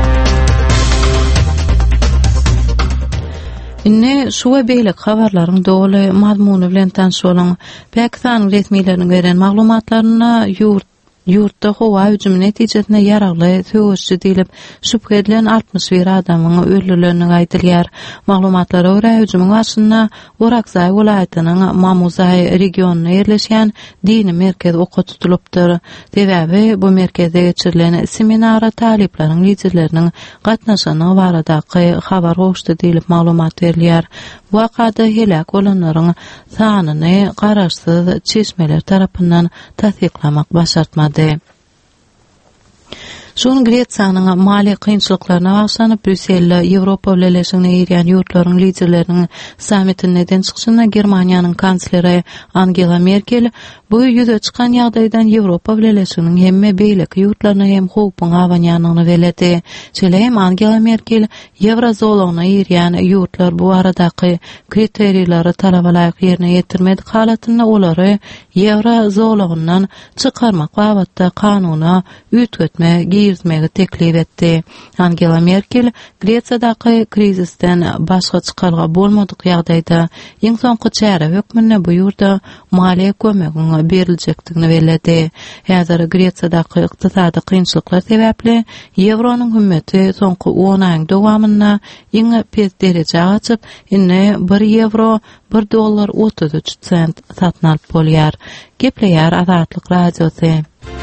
[SPEAKER 1] Inne şu we beýlek habarlaryň doly mazmuny bilen tanışylaň. Pakistan resmiýetleriniň beren maglumatlaryna ýurt Yurtda hava hücumu netijesinde yaragly söwüşçi diýilip şüphe edilen altmış bir adamyň öldürilýäni aýdylýar. Maglumatlara görä hüjumyň başynda Orakzay welaýatynyň Mamuzay regionuna ýerleşen dini merkez oka tutulypdyr. Sebäbi bu merkezde geçirilen seminara taliplaryň liderleriniň gatnaşanyny baradaky habar goşdy diýilip maglumat berilýär. Bu wakada helak bolanlaryň sanyny garaşsyz çeşmeler tarapyndan tasdiklamak başartmady. Şun Gretsiýanyň mali kynçylyklaryna başlanyp Brüsselde Ýewropa Birleşigine ýerýän ýurtlaryň liderleriniň sammitinden çykyşyna Germaniýanyň kansleri Angela Merkel bu ýüze çykan ýagdaýdan Ýewropa Birleşiginiň hemme beýleki ýurtlaryna hem howpyň awanýanyny beledi. Şeýle Angela Merkel Ýewrozolagyna ýerýän ýurtlar bu aradaky kriteriýlary talaba laýyk ýerine ýetirmedi halatyny olary Ýewrozolagyndan çykarmak babatda kanuny üýtgetme girizmegi teklif etdi. Angela Merkel Gretsiýadaky krizisten başga çykarga bolmadyk ýagdaýda iň soňky çäre hökmüne bu ýurda maliýe kömegi berilejekdigini beledi. Häzir Gretsiýadaky ykdysady kynçylyklar sebäpli Ýewronyň ümmeti soňky on aýyň dowamynda iň pes derejä açyp, indi bir euro bir dollar otuz üç sent satyn alyp bolýar. Gepleýär Azatlyk Radiosy.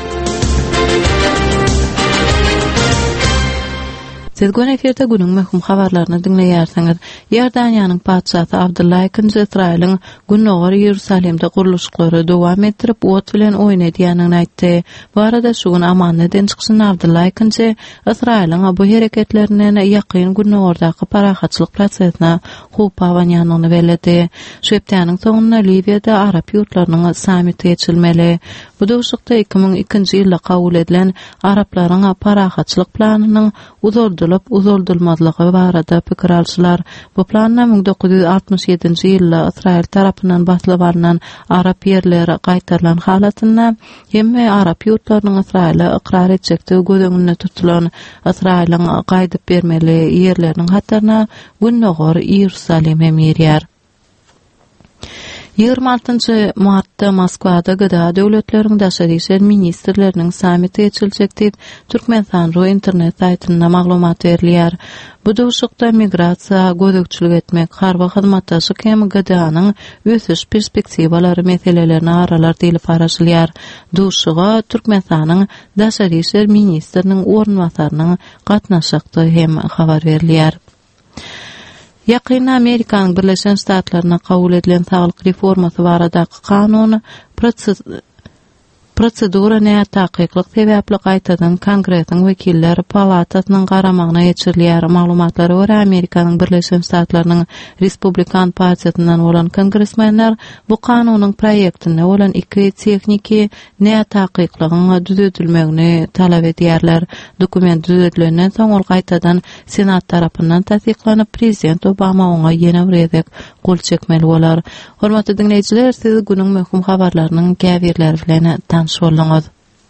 [SPEAKER 1] Siz gün eferde günüň möhüm habarlaryny dinleýärsiňiz. Ýerdaniýanyň padşahy Abdullah ikinji Israýlyň Günnowar Ýerusalimde guruluşlary dowam etdirip ot bilen oýun edýänini aýtdy. Bu arada şu gün Amanlydan çykyşyny Abdullah ikinji Israýlyň bu hereketlerinden ýakyn Günnowardaky parahatçylyk prosesine howp awanýanyny beledi. Şu hepdeniň soňunda Libiýada Arap ýurtlarynyň sammiti geçilmeli. Bu dowşukda iki ming ikinji ýylda kabul edilen Araplaryň parahatçylyk planynyň uzordy uzoldulmadlygy barada pikir alşylar. Bu planda ming dokuz yüz altmış ýedinji ýylda Israýil tarapyndan basylyp alynan Arap ýerleri gaýtarylan halatynda hemme Arap ýurtlarynyň Israýile ikrar etjekdigi göz tutulan Israýilyň gaýdyp bermeli ýerleriniň hatarına Günnowar Ýerusalim hem ýerýär. ýygrimi altynjy martda Moskwada gyda döwletleriň daşary işler ministrleriniň sammiti geçiljek diýip Türkmenistan internet saýtynda maglumat berilýär. Bu dowşukda migrasiýa, gözükçülük etmek, harba hyzmatdaşyk hem gydyanyň ösüş perspektiwalary meselelerini aralar diýilip araşylýar. Dowşuga Türkmenistanyň daşary işler ministriniň ornwasarynyň gatnaşykdygy hem habar berilýär. Ýakynda Amerikanyň Birleşen Ştatlaryna kabul edilen saglyk reformasy baradaky kanun proses Prosedura näme taýyklyk sebäpli gaýtadan Kongressiň wekilleri palatasynyň garamagyna geçirilýär. Maglumatlara görä Amerikanyň Birleşen Ştatlarynyň Respublikan partiýasyndan bolan kongressmenler bu kanunyň proýektine bolan iki tekniki näme taýyklygyny düzeltilmegini talap edýärler. Dokument düzeltilenden soň ol gaýtadan Senat tarapyndan tasdiklanyp Prezident Obama oňa ýene bir gol çekmeli bolar. Hormatly dinleýijiler, siz günüň möhüm habarlarynyň gäbirleri bilen tanışylaňyz.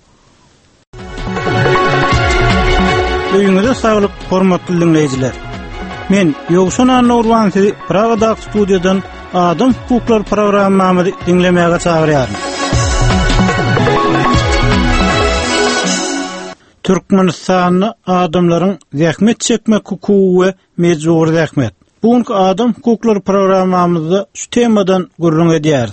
[SPEAKER 13] Öýüňize saglyk, hormatly dinleýijiler. Men Ýogşan Nurwan sizi Pragada studiýadan Adam hukuklar programmamyzy dinlemäge çagyrýar. Türkmenistan'da adamların zähmet çekmek hukuku ve mecbur zähmet. Bugünkü adam hukukları programmamızda şu temadan gurrun edýär.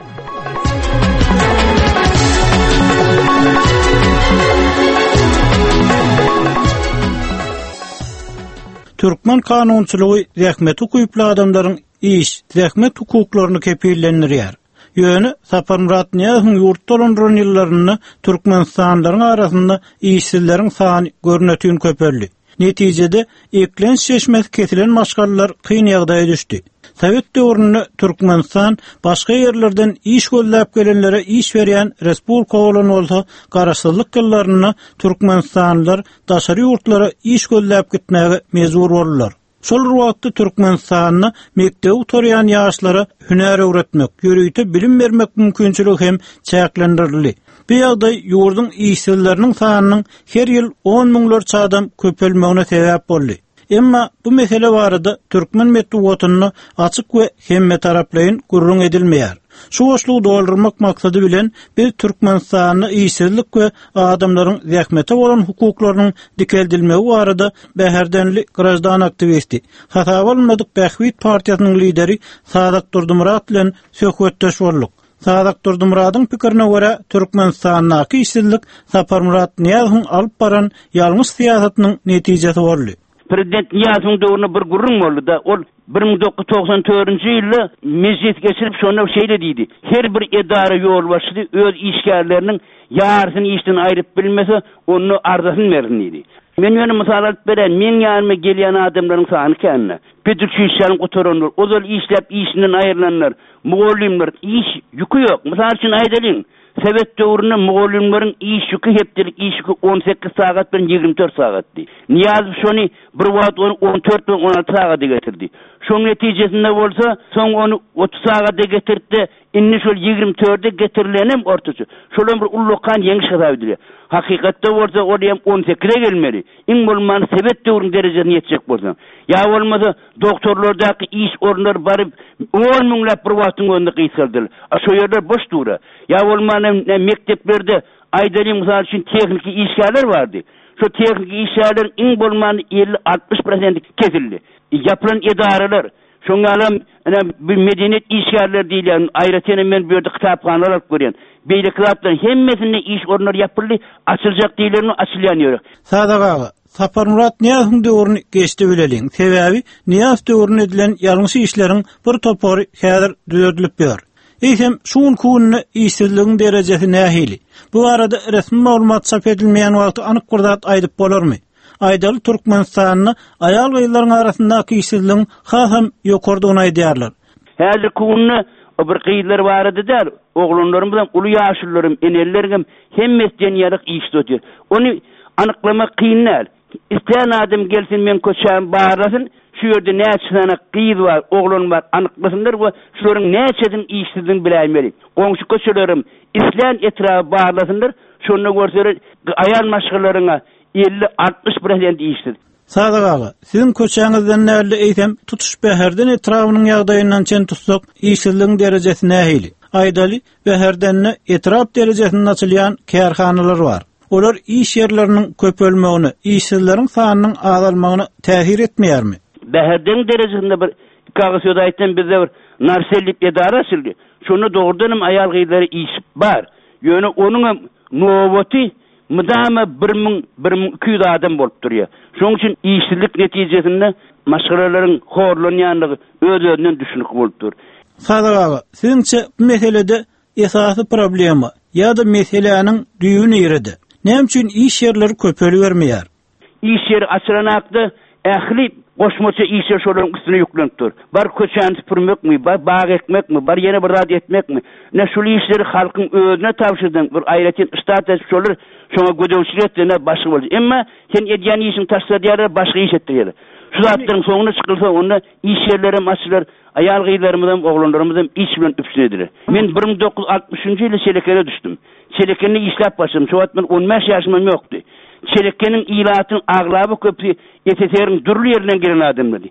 [SPEAKER 13] Türkmen kanunçylygy zähmet hukukly adamlaryň iş, zähmet hukuklaryny kepillendirýär. Ýöne Sapar Murat Niýazowyň ýurt dolandyran ýyllaryny Türkmenistanlaryň arasynda işsizleriň sany görnetýän köpeldi. Netijede eklen şeşmez kesilen maşgallar kyn ýagdaýa düşdi. Sowet döwründe Türkmenistan başga ýerlerden iş gözläp gelenlere iş berýän respublika bolan bolsa, garaşsyzlyk ýyllaryny Türkmenistanlylar daşary ýurtlara iş gözläp gitmäge mejbur boldular. Şol wagtda Türkmenistanyň mektep oturýan ýaşlara hüner öwretmek, ýörüýte bilim bermek mümkinçiligi hem çäklendirildi. Bu ýagdaý ýurdun işsizleriniň sanynyň her ýyl on miňler çadam köpelmegine sebäp boldy. Emma bu mesele barada Türkmen medeniýetyny açyk we hemme taraplaýyn gurrun edilmeýär. Şu boşluğu doldurmak maksady bilen bir Türkmenistanyň işsizlik we adamlaryň zähmete bolan hukuklarynyň dikeldilmegi barada bäherdenli grajdan aktivisti, hata bolmadyk Bähwit partiýasynyň lideri Sadak Durdymurat bilen söhbetdeş bolduk. Sadak Durdymurat'ın pikirine göre Türkmenistan'daki işsizlik Sapar Murat Niýazowyň alyp baran ýalňyş siýasatynyň netijesi boldy.
[SPEAKER 15] Prezident Niýazowyň döwründe bir gurrun boldy da ol bir ming dokuz yüz toksan dördünji ýylda meclis geçirip şonu şeýle diýdi. Her bir edara ýol başly öz işgärleriniň ýarysyny işden aýryp bilmese onu ardasyny berdi diýdi. Men ýöne mysal alyp beren, men ýanyma gelýän adamlaryň sany känne. Pedagog işlerini gotaranlar, ozal işläp işinden aýrylanlar, mugallimler iş ýükü ýok. Mysal üçin aýdalyň, Sowet döwründe mugallimleriň iş ýükü hepdelik iş ýükü on sekiz sagat bilen ýigirmi dört sagatdy. Niýazow şonu bir wagt on dört bilen on alty sagata getirdi. Şoň netijesinde bolsa, soň onu otuz sagata getirdi. Inni şol ýigirmi dörde getirilenem ortaçy. Şolam bir ullukan ýeňi şahabydyr. Hakykatda bolsa o hem on sekize gelmeli. Iň bolmany Sowet döwrüň derejesine ýetjek bolsa. Ya bolmasa doktorlardaky iş ornlary baryp on miňlep bir wagtyň önünde gysgaldylar. A şo ýerler boş dura. Ya bolmany mekteplerde aýdalyň mysal üçin tehnik işgärler bardy. Şo tehnik işgärlerin iň bolmany elli altmış prosent kesildi. Yapılan edaralar şoňalam ana bir medeniýet işgärler diýilen aýratyn men bu ýerde kitapxanalar alyp görýän. Beýle kitaplar hemmesinde iş ornlary ýapyldy, açyljak diýilen açylýan ýörek.
[SPEAKER 13] Sadak aga, Sapar Murat Niýazowyň döwrüni geçdi bileliň. Sebäbi Niýazow döwründe edilen ýalňyş işleriň bir topary häzir düzeltilip ber. Eýsem şuň kunny işsizligiň derejesi nähili? Bu arada resmi maglumat çap edilmeýän wagty anyk bir zat aýdyp bolarmy? Aýdaly Türkmenistanyň aýal gyýlaryň arasyndaky işsizligiň hasam ýokardygyny aýdýarlar.
[SPEAKER 15] Häzir kunny bir gyýlar bar edi-de, oglanlarym bilen uly ýaşyllaryň, enellerim hemmesiň ýaryk iş tutýar. Onu anyklamak kyn näl. İsteýän adam gelsin men köçäm barasyn, şu ýerde näçe sana gyýy bar, oglan bar, anyklasynlar we şolaryň näçedin işsizligini bilämeli. Goňşy köçelerim isleýän etrapy barlasynlar, şonu görseler aýal maşgalaryňa elli altmış prosent işsiz.
[SPEAKER 13] Sadak aga, sizin köçäňizden näle eýsem, tutuş bäherden etrapynyň ýagdaýyndan çen tutsak, işsizligiň derejesi nähili? Aýdaly bäherden etrap derejesinde açylýan kärhanalar bar. Olar iş ýerleriniň köpelmegine, işsizleriň sanynyň azalmagyna täsir etmeýärmi?
[SPEAKER 15] Bäherden derejesinde bir kagasyda aýtdan bizde bir narsellik edara açyldy. Şonu dogrudanam aýal gyýlary iş bar. Ýöne onuň nowaty mydama bir miň bir miň iki ýüz adam bolup durýar. Şoň üçin işsizlik netijesinde maşgalalaryň horlanýanlygy öz-özünden düşünük bolup dur.
[SPEAKER 13] Sadak aga, siziňçe bu meselede esasy problema ýa-da meseleniň düýü nerede? Näme üçin iş ýerleri köpeli bermeýär?
[SPEAKER 15] İş ýeri açylanakda ähli goşmaça iş ýer şolaryň üstüne ýüklenip dur. Bar köçäni süpürmekmi, bar bagy ekmekmi, bar ýene bir rad etmekmi? Ne şol işleri halkyň özüne tapşyrdyň, bir aýratyn ştat şolar şoňa gödäwçilik etdiňe başga boldy. Emma sen edýän işiň taşladýar başga iş etdirýär. Şu zatlaryň soňuna çykylsa onda iş ýerleri açylar, aýal gyýlarymyzdan, oglanlarymyzdan iş bilen üpsünediler. Men bir ming dokuz yüz altmışynjy ýyly Çelekene düşdüm. Çelekeni işläp başladım. Şu wagt men on beş ýaşymam ýokdy. Çelekenin ilatyny aglaby köpü E T T'nin dürli ýerinden gelen adamlar.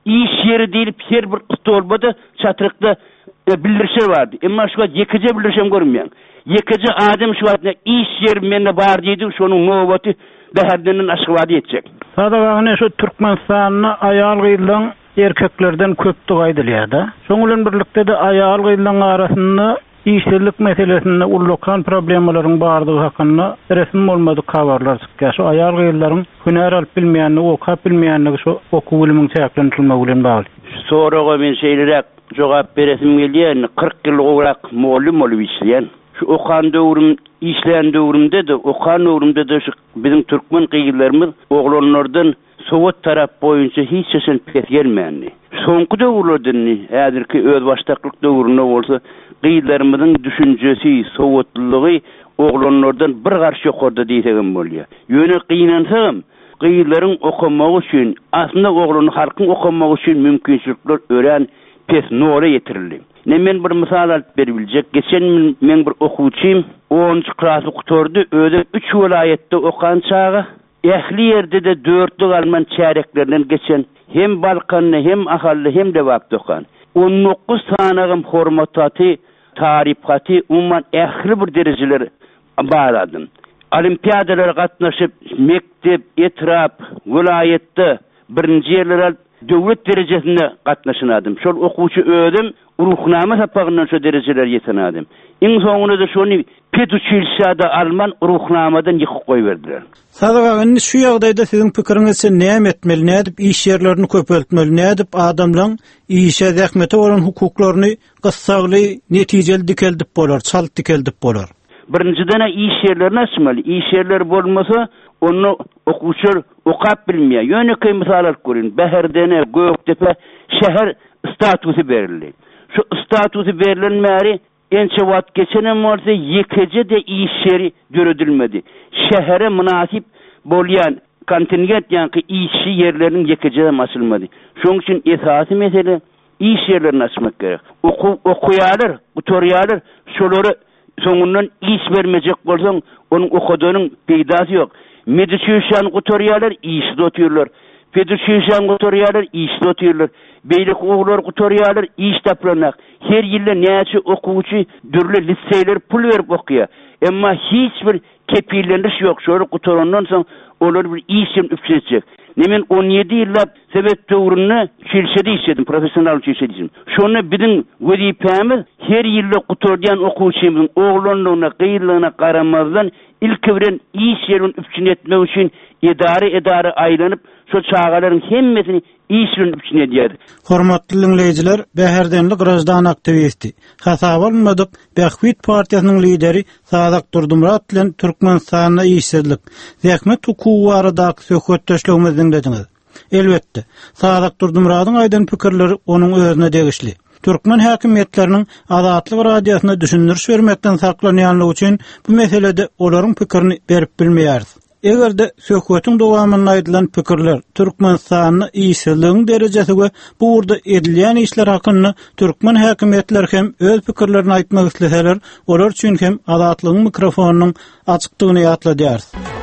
[SPEAKER 15] iş yeri deyip her bir kutu olmadı çatırıkta e, bildirişler vardı. Ama şu an yekece bildirişem görmeyen. Yekece adam şu an iş yer mende var deydi, şonun nöbeti Beherden'in aşkıvadı edecek.
[SPEAKER 13] Sadagağın şu Türkmenistan'na ayal gıyılan erkeklerden köp dıgaydılıyada. Şoňulan birlikde de ayal gıyılan arasında işçilik meselesinde ullukan problemlerin bardygy hakynda resmi bolmady habarlar çykýar. Şu ayal gıyıllaryň hüner alyp bilmeýänligi, okap bilmeýänligi şu okuw bilimiň täklendirme bilen bagly.
[SPEAKER 15] Soraga men şeýlerek jogap beresim gelýär. kırk ýyl ograk muallim bolup işleýän. Şu okan döwrüm, işleýän döwrümde de, okan döwrümde de şu bizim türkmen gyýylarymyz oglanlardan Sowet tarap boýunça hiç şeşen pek gelmeýändi. Soňky döwürlerden häzirki öz baştaklyk döwründe bolsa, gyýylarymyzyň düşünjesi, sowetlygy oglanlardan bir garşy ýokarda diýsegem bolýar. Ýöne gyýnansam, gyýylaryň okamak üçin, aslında oglany halkyň okamak üçin mümkinçilikler ören pes nora ýetirildi. Ne men bir misal alyp beribiljek. Geçen men bir okuwçym onunçy klasy okutordy, öde üç vilayetde okan çağı ähli ýerde de dörtlük alman çäreklerden geçen hem Balkanny hem Ahally hem de wagt okan. on dokuz sanagym hormataty, tarifaty umman ähli bir derejeler baradym. Olimpiadalara gatnaşyp mektep, etrap, vilayetde birinji ýerler alyp döwlet derejesinde gatnaşynadym. Şol okuwçy ödüm ruhnama sapagyndan şu derejeler ýetenadym. Iň soňunda da şonu Petuçilşada Alman ruhnamadan ýykyp goýberdiler.
[SPEAKER 13] Sadagağın şu ýagdaýda siziň pikiriňizçe näme etmeli, nädip iş ýerlerini köpeltmeli, nädip adamlaryň işe zähmete bolan hukuklaryny gyssagly, netijeli dikeldip bolar, çalt dikeldip bolar.
[SPEAKER 15] Birinciden iş ýerlerini açmaly. İş ýerleri bolmasa onu okuwçylar okap bilmeýär. Ýöne misal alyp görün. Beherdene, Göktepe şäher statusy berildi. Şu statusy berilenmäri ençe wagt geçenem bolsa ýekece de iş ýeri döredilmedi. Şähere münasip bolýan kontingent ýa-ni işçi ýerleriniň ýekece açylmady. Şoň üçin esasy mesele iş ýerlerini açmak gerek. Oku okuýarlar, oturýarlar, şolary soňundan iş bermejek bolsaň onuň okudynyň peýdasy ýok. Medisýan oturýarlar, işde oturýarlar. Pedagogyan oturýarlar, işde oturýarlar. Beýlik oglar oturýarlar, iş taplanmak. Her ýylda näçe okuwçy dürli liseýler pul berip okuýar. Emma hiç bir kepillendiriş ýok. Şol oturandan soň olar bir işin üpçetjek. Nemen on ýedi ýyllap sebep döwründe şirşede işledim, professional şirşede. Şonu biziň wezipemiz her ýylda oturýan okuwçymyň oglanlygyna, gyýylygyna garamazdan ilk bilen iş ýerini üpçetmek üçin idare idare aýlanyp şu çağalaryň hemmesini işin üçin edýär.
[SPEAKER 13] Hormatly dinleýijiler, Beherdenli grajdan aktivisti, hasap almadyk Behwit partiýasynyň lideri Sadak Durdumrat bilen Türkmenistanda işsizlik, zähmet hukuky aradaky söhbetdeşligimizi dinlediňiz. Elbetde, Sadak Durdumratyň aýdan pikirleri onuň özüne degişli. Türkmen häkimetleriniň azatlyk radiýasyna düşündiriş bermekden saklanýanlygy üçin bu meselede olaryň pikirini berip bilmeýäris. Egerde söhbetiň dowamynda aýdylan pikirler Türkmenistanyň işsizligiň derejesiga bu urda edilýän işler hakynda türkmen häkimetler hem öz pikirlerini aýtmak isleseler, olar üçin hem azatlygyň mikrofonunyň açykdygyny ýatladýar.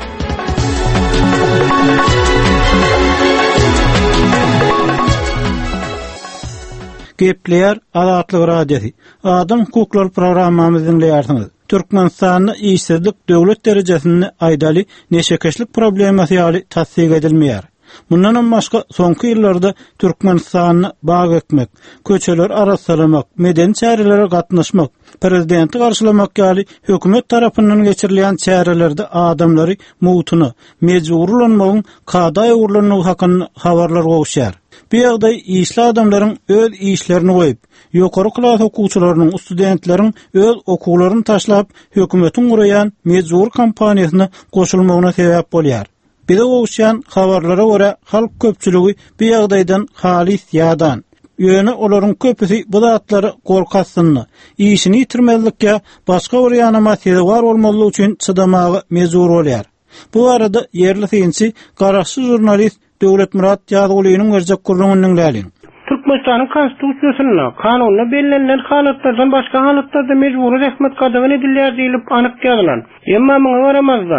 [SPEAKER 13] Gepler Azatlyk Radiosu. Adam hukuklar programmamyzy dinleýärsiňiz. Türkmenistanyň işsizlik döwlet derejesinde aýdaly neşekeşlik problemasy ýaly tasdik edilmeýär. Mundan başga soňky ýyllarda Türkmenistanyny bag etmek, köçeler arasalamak, meden çärelere gatnaşmak, prezidenti garşylamak ýaly hökümet tarapyndan geçirilýän çärelerde adamlary muwtuny, mejburlanmagyň kada ýurlanyny hakynda habarlar gowşýar. Bu ýagdaý işli adamlaryň öz işlerini goýup, ýokary klas okuwçylarynyň, studentleriň öz okuwlaryny taşlap, hökümetiň guraýan mejbur kampaniýasyna goşulmagyna sebäp bolýar. Bir de gowşýan habarlara görä halk köpçüligi bu ýagdaýdan halis ýadan. Ýöne olaryň köpüsi bu zatlary gorkasyny, işini ýitirmelikkä başga bir ýanyma sebäp bolmaly üçin çydamagy mejbur bolýar. Bu arada yerli synçy garaşy jurnalist Döwletmurat Ýazygylynyň gerçek gurrungynyň dälin.
[SPEAKER 5] Türkmenistanyň konstitusiýasyna, kanunyna belirlenen halatlardan başga halatlarda mejburi rehmet gadyny edilýär diýilip anyk ýazylan. Emma muňa garamazdan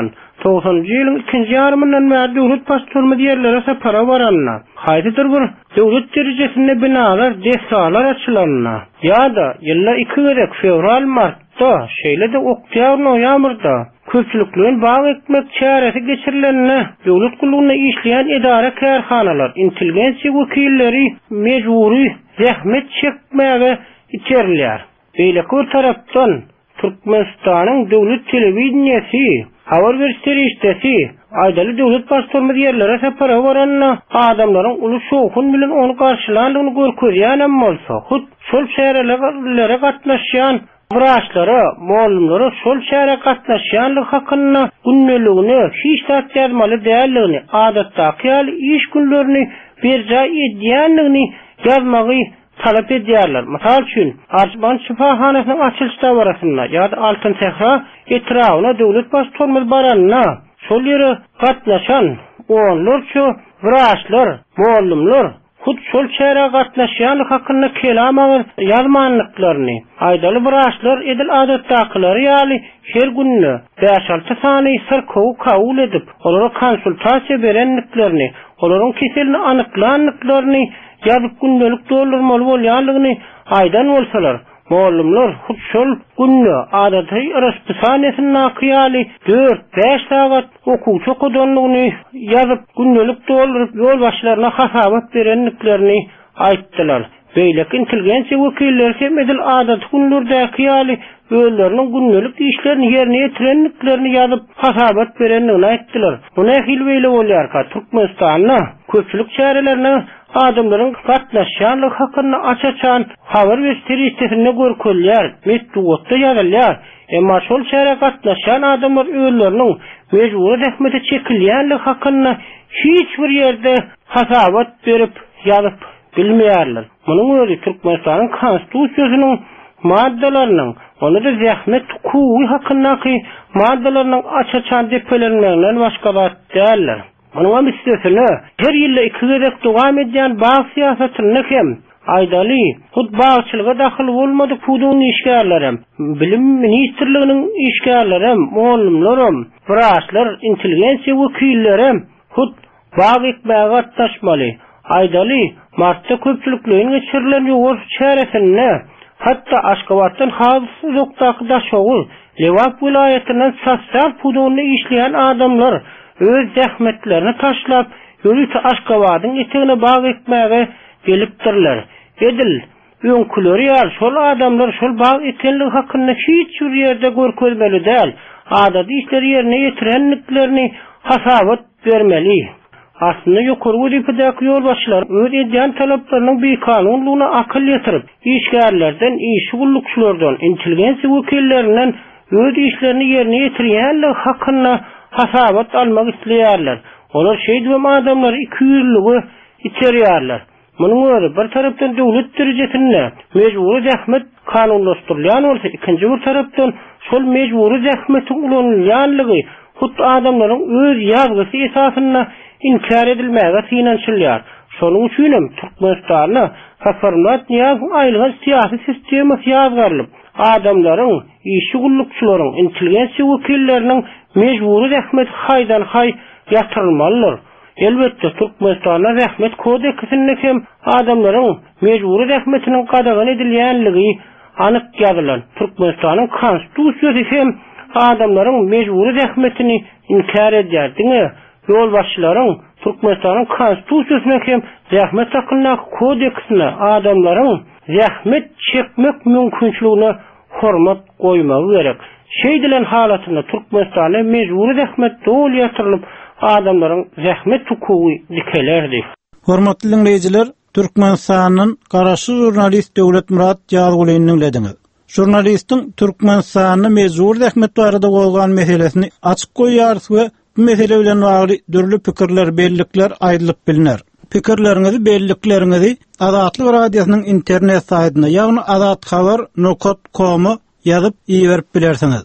[SPEAKER 5] doksancı ýylyň ikinji ýarymyndan bäri döwlet başçylary diýerlere separa baranna. Haýdydyr bir döwlet derejesinde binalar, desalar açylanna. Ýa-da ýyllar iki gerek fevral martda, şeýle de oktyabr noýabrda köpçülüklerin bağ ekmek çaresi geçirilenine, döwlet gulugyna işleyen idare kärhanalar, intelligensiýa wekilleri mejburi zähmet çekmäge iterilýär. Beýle tarapdan Türkmenistanyň döwlet telewizionyasy, habar berişleri aýdaly döwlet başçylary ýerlere separa baranna, adamlaryň uly şowkun bilen onu garşylandygyny görkezýän bolsa, hut şol şäherlere gatnaşýan wraçlara, mollumlara şol şähere gatnaşýanlyk hakyna günneligini, hiç tat ýazmaly däldigini, adatdaky ýaly iş günlerini berja edýänligini ýazmagy talap edýärler. Mysal üçin, Arçban şifahanasynyň açylyş dawarasynda ýa-da Altyn Tehra etrawyna döwlet başçylary baranna, şol ýere gatnaşan onlarça wraçlar, mollumlar hut şol şähere gatnaşýanlyk hakyna kelam ýazmanlyklaryny, aýdaly wraçlar edil adatdakylary ýaly her günne beş alty sany syrkow kabul edip, olara konsultasiýa berenliklerini, olaryň keselini anyklanlyklaryny ýazyp gündelik doldurmaly bolýanlygyny aýdan bolsalar, mollumlar hut şol günne adaty raspysaniýasyny nakyýaly dört beş sagat okuwçy okudanlygyny ýazyp gündelik doldurup ýol başlaryna hasabat berenliklerini aýtdylar. Beýleki intelligensiýa wekilleri hem edil adaty günlerdäki ýaly öýleriniň gündelik işlerini ýerine ýetirenliklerini ýazyp hasabat berenligini aýtdylar. Bu nähil beýle bolýar ka Türkmenistanyň köpçülük şäherlerine adamlaryň gatnaşýanlyk hakyna açaçan habar berişleri görkezýär, metduatda ýazylýar. Emma şol şähere gatnaşan adamlar öýleriniň mejburi zähmete çekilýänlik hakyna hiç bir ýerde hasabat berip ýazyp bilmeýärler. Munyň özi Türkmenistanyň konstitusiýasynyň maddalarynyň, onu da zähmet hukuky hakynaky maddalarynyň açaçan depelenmegden başga zat däller. Munyň üstesine her ýylda iki gerek dowam edýän bağ siýasatyny hem aýdaly hut bağçylyga dahyl bolmady puduň işgärleri, bilim ministrliginiň işgärleri, mollumlar, wraçlar, intelligensiýa wekilleri hut bağ ekmäge gatnaşmaly. Aýdaly martda köpçülüklerin geçirilen ýol çäresinde, hatta Aşgabatdan hawysy zokdaky daşowy, Lewap vilayatynyň sosial puduny işleyen adamlar öz zähmetlerini taşlap, ýörüýte Aşgabatyň etegine bağ ekmäge gelipdirler. Edil, öňküleri ýar, şol adamlar şol bağ etenlik hakyna hiç bir ýerde görkezmeli däl. Adaty işleri ýerine ýetirenliklerini hasabat bermeli. Aslında ýokurgy diýipdäki ýol başçylary öz edýän talaplarynyň beýkanunlygyna akyl ýetirip, işgärlerden, iş gullukçylardan, intelligensiýa wekillerinden öz işlerini ýerine ýetirýänlik hakyna hasabat almak isleýärler. Olar şeýdem adamlary iki ýyllygy içerýärler. Munyň özi bir tarapdan döwlet derejesinde mejburi zähmet kanunlaşdyrylýan bolsa, ikinji bir tarapdan şol mejburi zähmetiň ulanylýanlygy hut adamlaryň öz ýazgysy esasyna inkar edilmäge finansilýär. Şonuň üçin hem Türkmenistanyň hafarmat ýaz aýlygy syýasy sistematy ýazgarylyp, adamlaryň, işi gullukçylaryň, intelligensiýa wekilleriniň mejburi zähmet haýdan haý ýatyrylmalydyr. Elbetde Türkmenistanyň zähmet kodeksinde hem adamlaryň mejburi zähmetiniň gadagan edilýänligi anyk ýazylan. Türkmenistanyň konstitusiýasy hem adamlaryň mejburi zähmetini inkar edýär. Diňe ýol başçylaryň Türkmenistanyň konstitusiýasyna hem zähmet hakyna kodeksine adamlaryň zähmet çekmek mümkinçiligine hormat goýmagy gerek. Şeýdilen halatynda Türkmenistanyň mejburi zähmet dol ýatyrylyp adamlaryň zähmet hukuky dikelerdi.
[SPEAKER 13] Hormatly dinleýijiler, Türkmenistanyň garaşy jurnalist Döwlet Murat ýazgylyny dinlediňiz. Jurnalistiň Türkmenistanyň mejburi zähmet barada bolgan meselesini açyk goýýar we bu mesele bilen bagly dürli pikirler, bellikler aýdylyp biliner. Pikirleriňizi, belliklerinizi Azatlyk radiosynyň internet saýtyna, ýagny azat habar nokta com ýazyp iýerip bilersiňiz.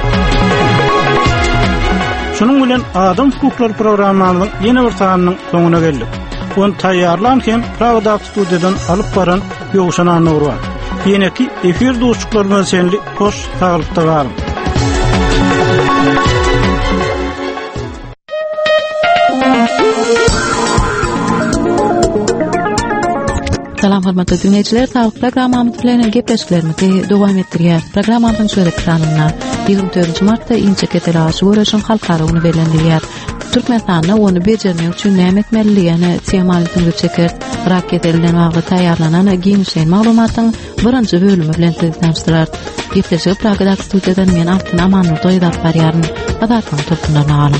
[SPEAKER 13] Şunun bilen Adam Hukuklar programmalynyň ýene bir sanynyň soňuna geldik. Onu taýýarlan hem Pravda studiýadan alyp baran Ýogşan Anur bar. Ýene-ki efir dostluklar bilen hoş, saglypda galyň.
[SPEAKER 1] Salam hormatly dinleyijiler, sağlyk programmamyz bilen gepleşiklerimizi dowam etdirýär. Programmamyň şu ekranynda ýygrimi dördünji martda inçe ketel aşy görüşüň halkara uny belendirýär. Türkmenistanda onu bejermek üçin näme etmeliligini temalyny çeker. Raket elinden wagty taýýarlanan giňişen maglumatyň birinji bölümi bilen tanışdyrar. Gepleşik Pragada studiýadan men Altyn Amanly doýdap barýaryn. Adatyň turpundan alym.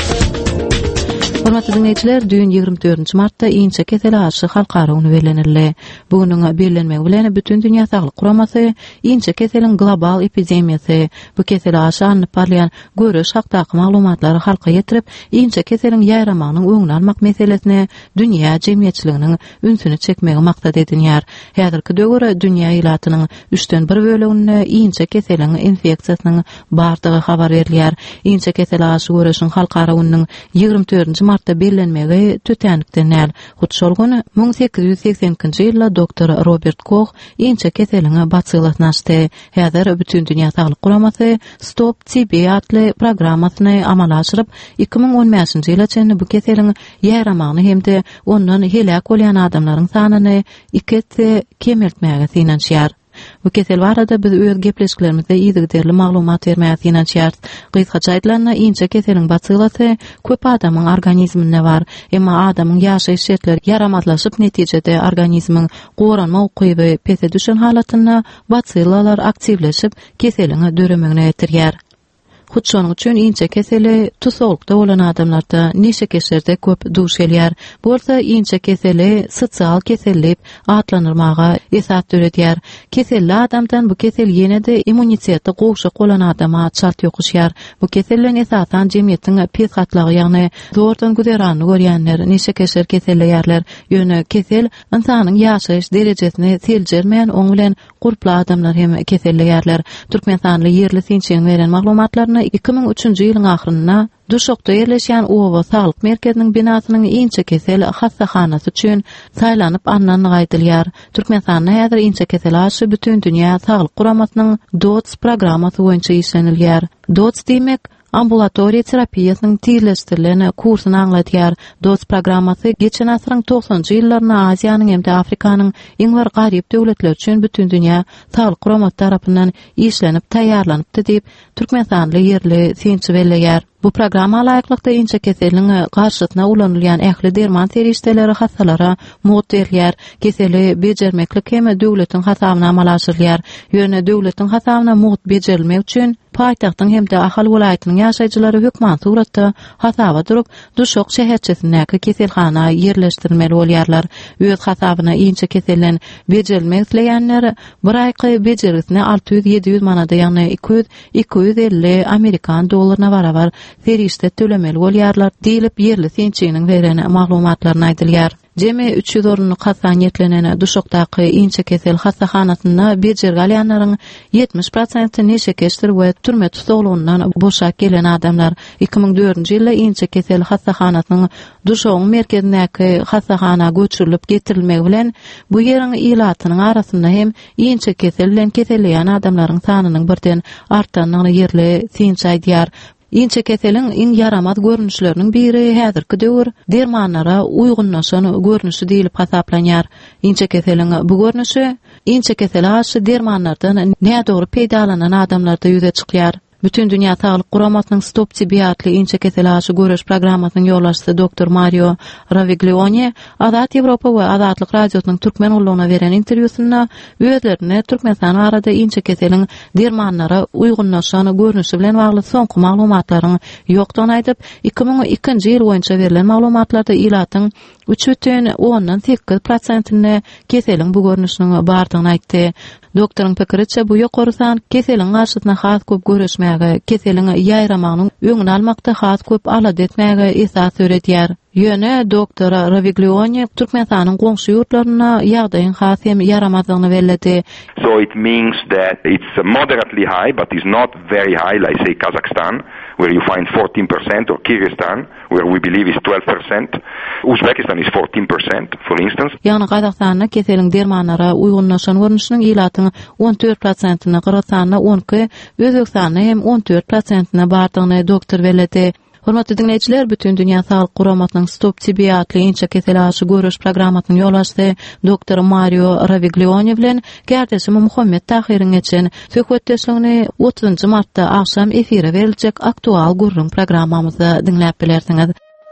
[SPEAKER 1] Hormatly dinleyijiler, düýün ýygrimi dördünji martda inçe ketel aşy halkara uny belenirler. Bugüniň belenmegi bilen bütün dünýä saglyk guramasy inçe keteliň global epidemiýasy, bu ketel aşy anyp barýan görüş hakdaky maglumatlary halka ýetirip, inçe keteliň ýaýramanyň öňüni almak meselesine dünýä jemgyýetçiliginiň ünsüni çekmegi maksat edinýär. Häzirki döwürde dünýä ýylatynyň üçden bir böleginde inçe keteliň infeksiýasynyň bardygy habar berilýär. Inçe ketel aşy görüşüň halkara unyň ýygrimi dördünji martda bellenmegi tütänlikden näl. Hut şol güni bin sekiz ýüz seksenkinji ýylda doktor Robert Koch inçe keteliň bacylasyny açdy. Häzir bütün dünýä saglyk guramasy Stop T B adly programmasyny amala aşyryp iki bin on beşinji ýyla çenli bu keteliň ýaýramanyny hemde ondan helak bolýan adamlaryň sanyny iki kemeltmäge synanýar. Bu ketel barada biz öz gepleşiklerimizde ýygyderli maglumat bermäge synanýar. Gysgaça aýdylanda inçe keteliň bacylasy köp adamyň organizminde bar, emma adamyň ýaşaýyş şertleri yaramazlaşyp netijede organizmiň goranma ukyby pese düşen halatynda bacylalar aktivleşip keseliň döremegine ýetirýär. Hut şonuň üçin inçe keseli tusolukda bolan adamlarda neşe keşerde köp duş gelýär. Bolsa inçe keseli sosial kesellik atlanyrmaga esat töredýär. Keselli adamdan bu kesel ýene-de immuniteti gowşak bolan adama çart ýokuşýar. Bu keselliň esasan jemgyýetiň psykatlagy ýagny zordan güzerany görýänler neşe keşer kesellerler. Ýöne kesel insanyň ýaşaýyş derejesini seljermeýän oň bilen gurply adamlar hem kesellerler. Türkmenistanyň ýerli sinçiň beren maglumatlaryny iki bin üçinji ýylyň ahyrynda Duşokda ýerleşýän Owa Saglyk Merkeziniň binasynyň inçe kesel hastahanasy üçin saýlanyp anlanyk aýdylýar. Türkmenistanda häzir inçe kesel aşy bütün dünýä saglyk guramasynyň D O T S programmasy boýunça işlenilýär. D O T S demek ambulatoriýa terapiýasynyň tirleşdirilen kursyny aňlatýar. D O T S programmasy geçen asyryň toksanjy ýyllarynda Aziýanyň hem de Afrikanyň iň bir garyp döwletler üçin bütün dünýä saglyk guramaty tarapyndan işlenip taýýarlanypdy diýip Türkmenistanyň ýerli sinçi belleýär. Bu programma laýyklykda inçe keseliň garşytyna ulanylýan ähli derman serişdeleri hastalara mowt berýär. Keseli bejermeklik hem döwletiň hasabyna amal aşyrylýar. Ýöne döwletiň hasabyna mowt bejerilmek üçin paýtagtyň hem de ahal welaýatynyň ýaşaýjylary hökümat suratda hasaba durup Duşok şäherçesindäki keselhana ýerleşdirilmeli bolýarlar. Öz hasabyna inçe keselen bejerilmek isleýänler bir aýky bejerisine alty ýüz ýedi ýüz manada, ýagny iki yüz iki yüz elli Amerikan dollaryna barabar serişde tölemeli bolýarlar diýilip ýerli sinçiňiň beren maglumatlaryny aýdylýar. Jemi üç yüz orunlyk hastan ýetlenen Duşokdaky inçe kesel hastahanasynda bejergelýänleriň ýetmiş prosenti neşe keşdir we türme tutuklygyndan boşap gelen adamlar. iki bin dördünji ýylda inçe kesel hastahanasynyň Duşok merkezindäki hastahana göçürilip getirilmegi bilen bu ýeriň ýylatynyň arasynda hem inçe kesel bilen keselleýän adamlaryň sanynyň birden artanyny ýerli sinçi aýdýar. Inçe keseliň iň yaramaz görnüşleriniň biri häzirki döwür dermanlara uygunlaşan görnüşi diýilip hasaplanýar. Inçe keseliň bu görnüşi inçe kesel aşy dermanlardan nädogry peýdalanan adamlarda ýüze çykýar. Bütün dünýä saglyk guramasynyň Stop T B adly inçe kesel aşy görüş programmasynyň ýollaşçysy doktor Mario Raviglione Azat Ýewropa we Azatlyk radiosynyň türkmen ulugyna beren interwýusynda özlerine Türkmenistan arada inçe keseliň dermanlara uygunlaşan görnüşi bilen bagly soňky maglumatlaryň ýokdugyny aýdyp, iki bin ikinji ýyl boýunça berilen maglumatlarda ýylatyň üç бүтүn ondan sekiz prosentini keseliň bu görnüşiniň bardygyny aýtdy. Doktoryň pikiriçe bu ýokary san keseliň garşysyna has köp görüşmäge, keseliň ýaýramanyň öňüni almakda has köp alat etmäge esas öwredýär. Ýöne doktor Raviglione Türkmenistanyň goňşy ýurtlaryna ýagdaýyň has hem yaramazlygyny belledi.
[SPEAKER 16] So it means that it's moderately high, but it's not very high, like say Kazakhstan, where you find fourteen percent, or Kyrgyzstan, where we believe is twelve percent. Uzbekistan is fourteen percent, for instance.
[SPEAKER 1] Ýagny Kazakhstanda keseliň dermanlara uygunlaşan görnüşiniň ýylatyň on dört prosentini, Kyrgyzstanda on iki, Özbekistanda hem on dört prosentini bardygyny doktor belledi. Hormatly dinleyijiler, bütün dünýä sağlyk guramatynyň Stop T B atly inçe keselaşy görüş programasynyň ýolaşdy doktor Mario Raviglione bilen gärdeşim Muhammed Tahirin geçen söhbetdeşligini otuzunçy martda akşam efire beriljek aktual gurrun programmamyzda dinläp bilersiňiz.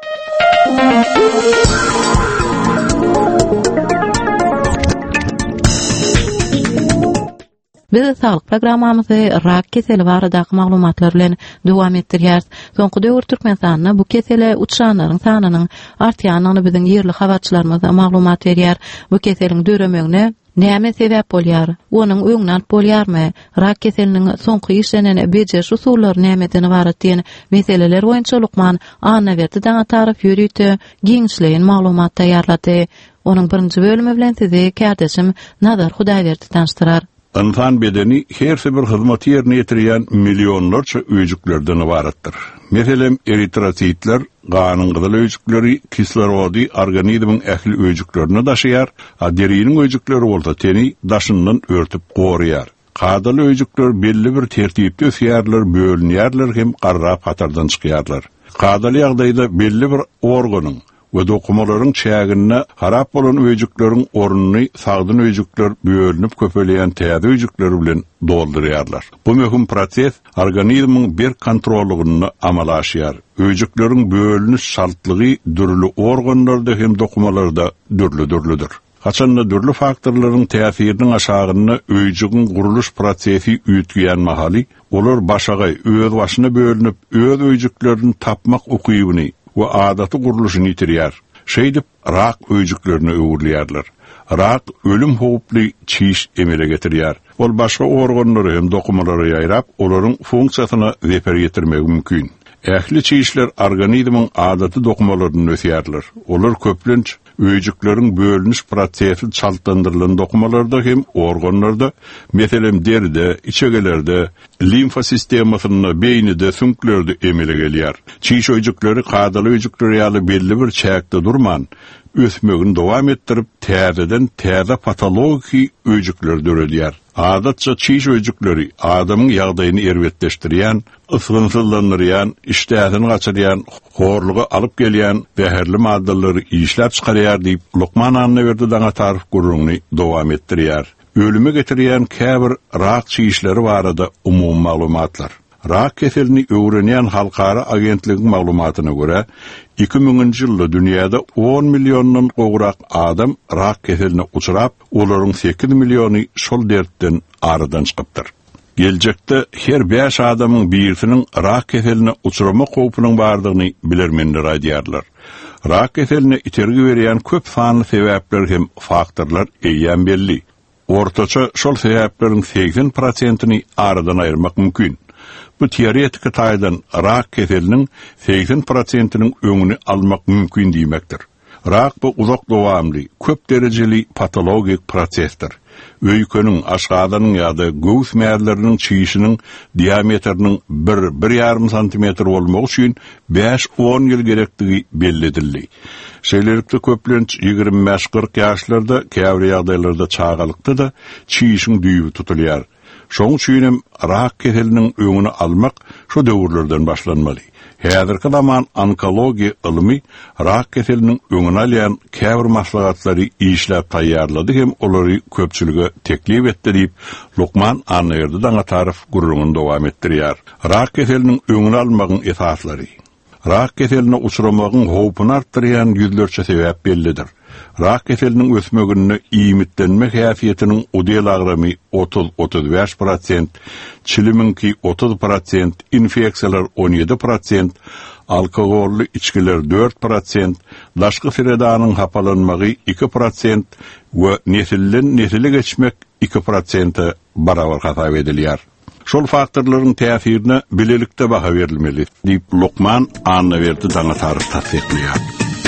[SPEAKER 1] Biz sağlyk programmamyzy rak keseli baradaky maglumatlar bilen dowam etdirýär. Soňky döwür Türkmenistanyna bu kesele uçanlaryň sanynyň artýanyny biziň ýerli habarçylarymyz maglumat berýär. Bu keseliň döremeğine näme sebäp bolýar? Onuň öňüne alyp bolýarmy? Rak keseliniň soňky işlenen bejeriş usullary nämetini barat diýen meseleler boýunça Lukman Annaberdi daňa tarif ýörüýdi, giňişleýän maglumat taýýarlady. Onuň birinji bölümi bilen sizi kardeşim Nazar Hudaýberdi tanıştyrar.
[SPEAKER 17] İnsan bedeni her bir hizmet yerine getirýän milyonlarça öýjüklerden ibaratdyr. Meselem eritrositler, ganyň gyzyl öýjükleri kislorody organizmiň ähli öýjüklerini daşıýar, a deriniň öýjükleri bolsa teni daşyndan örtüp goruýar. Kadaly öýjükler belli bir tertipde ösýärler, bölünýärler hem garrap hatardan çykýarlar. Kadaly ýagdaýda belli bir organyň we dokumalaryň çägine harap bolan öýjükleriň ornuny sagdyn öýjükler bölünip köpeleýän täze öýjükler bilen doldurýarlar. Bu möhüm proses organizmiň bir kontrollugyny amala aşýar. Öýjükleriň bölünüş şartlygy dürli organlarda hem dokumalarda dürli-dürlüdür. Haçanda dürli faktorlaryň täsiriniň aşagyny öýjügiň guruluş prosesi üýtgeýän mahaly, olar başagay öz başyna bölünip öz öýjüklerini tapmak ukybyny we adaty guruluşyny ýitirýär. Şeýdip rak öýjüklerini öwürlýärler. Rak ölüm howply çiş emele getirýär. Ol başga organlary hem dokumalary ýaýrap, olaryň funksiýasyna zeper ýetirmegi mümkin. Ähli çişler organizmiň adaty dokumalaryny ösýärler. Olar köplenç öýjükleriň bölünüş prosesi çaltandyrılan dokumalarda hem organlarda, meselem deride, içegelerde, limfa sistemasyny, beýnide, sünklerde emele gelýär. Çiş öýjükleri kadaly öýjükleri ýaly belli bir çäkde durman, ösmegini dowam etdirip, täzeden täze patologi öýjükler dörelýär. Adatça çiş öýjükleri adamyň ýagdaýyny erwetleşdirýän, ısgınsızlanýan, iştähini gaçyrýan, horlugy alyp gelýän zäherli maddalary işläp çykarýar diýip Lukman Annaberdi daňa tarif gurruny dowam etdirýär. Ölüme getirýän käbir rak çişleri barada umum maglumatlar. Rak keselini öwrenýän halkara agentligiň maglumatyna görä, iki miňinji ýylda dünýäde on milyondan gowrak adam rak keseline uçurap, olaryň sekiz milyony şol dertden aradan çykypdyr. Geljekde her beş adamyň birisiniň rak keseline uçurma howpunyň bardygyny bilermenler aýdýarlar. Rak keseline itergi berýän köp sanly sebäpler hem faktorlar eýýän belli. Ortaça şol sebäpleriň seksen prosentyny aradan aýyrmak mümkin. Bu teoretik taýdan rak keseliniň seksen prosentynyň öňüni almak mümkin diýmekdir. Rak bu uzak dowamly, köp derejeli patologik prosesdir. Öýkeniň, aşgadanyň ýa-da göwüs märleriniň çiýişiniň diametriniň bir bir ýarym santimetr bolmagy üçin beş on ýyl gerekligi belli edildi. Şeýlelikde köplenç ýygrimi beş kırk ýaşlarda käbir ýagdaýlarda çağalykda da çiýişiň düýbi tutulýar. Şoň üçin rak keseliniň öňüni almak şu döwürlerden başlanmaly. Häzirki zaman onkologiýa ilmi rak keseliniň öňüni alýan käbir maslahatlary işläp taýýarlady hem olary köpçülige teklip etdi diýip Lukman Annaberdi daňa tarif gurruny dowam etdirýär. Rak keseliniň öňüni almagyň esaslary. Rak keseline uçuramagyň howpuny artdyrýan ýüzlerçe sebäp bellidir. Rak keseliniň ösmegini iýmitlenme häsiýetiniň udel agramy otuz otuz beş prosent, çiliminki otuz prosent, infeksiýalar on ýedi prosent, alkoholly içkiler dört prosent, daşky seredanyň hapalanmagy iki prosent we nesilden nesile geçmek iki prosent barabar hasap edilýär. Şol faktorlaryň täsirini bilelikde baha berilmeli diýip Lukman Annaberdi daňa tarif tasdikleýär.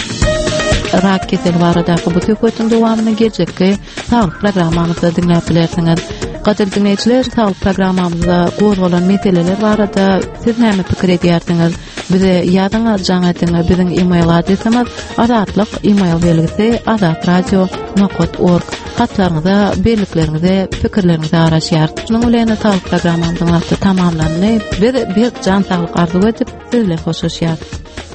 [SPEAKER 1] Rak keseli baradaky bu söhbetiň dowamyny geljekki sağlyk programmamyzda dinläp bilersiňiz. Gaderli dinleyijiler, sağlyk programmamyzda gozgalan meseleler barada siz näme pikir edýärsiňiz? Bize ýadyňa jaňatyňa biziň email adresimiz azatlyk email belgisi azatradio nokta org. hatlaryňyza, bellikleриňize, pikirleriňize garaşýar. Şunuň bilen sağlyk programmamyň wagty tamamlandy. Bir bir can saglyk arzu edip sizle hoşlaşýar.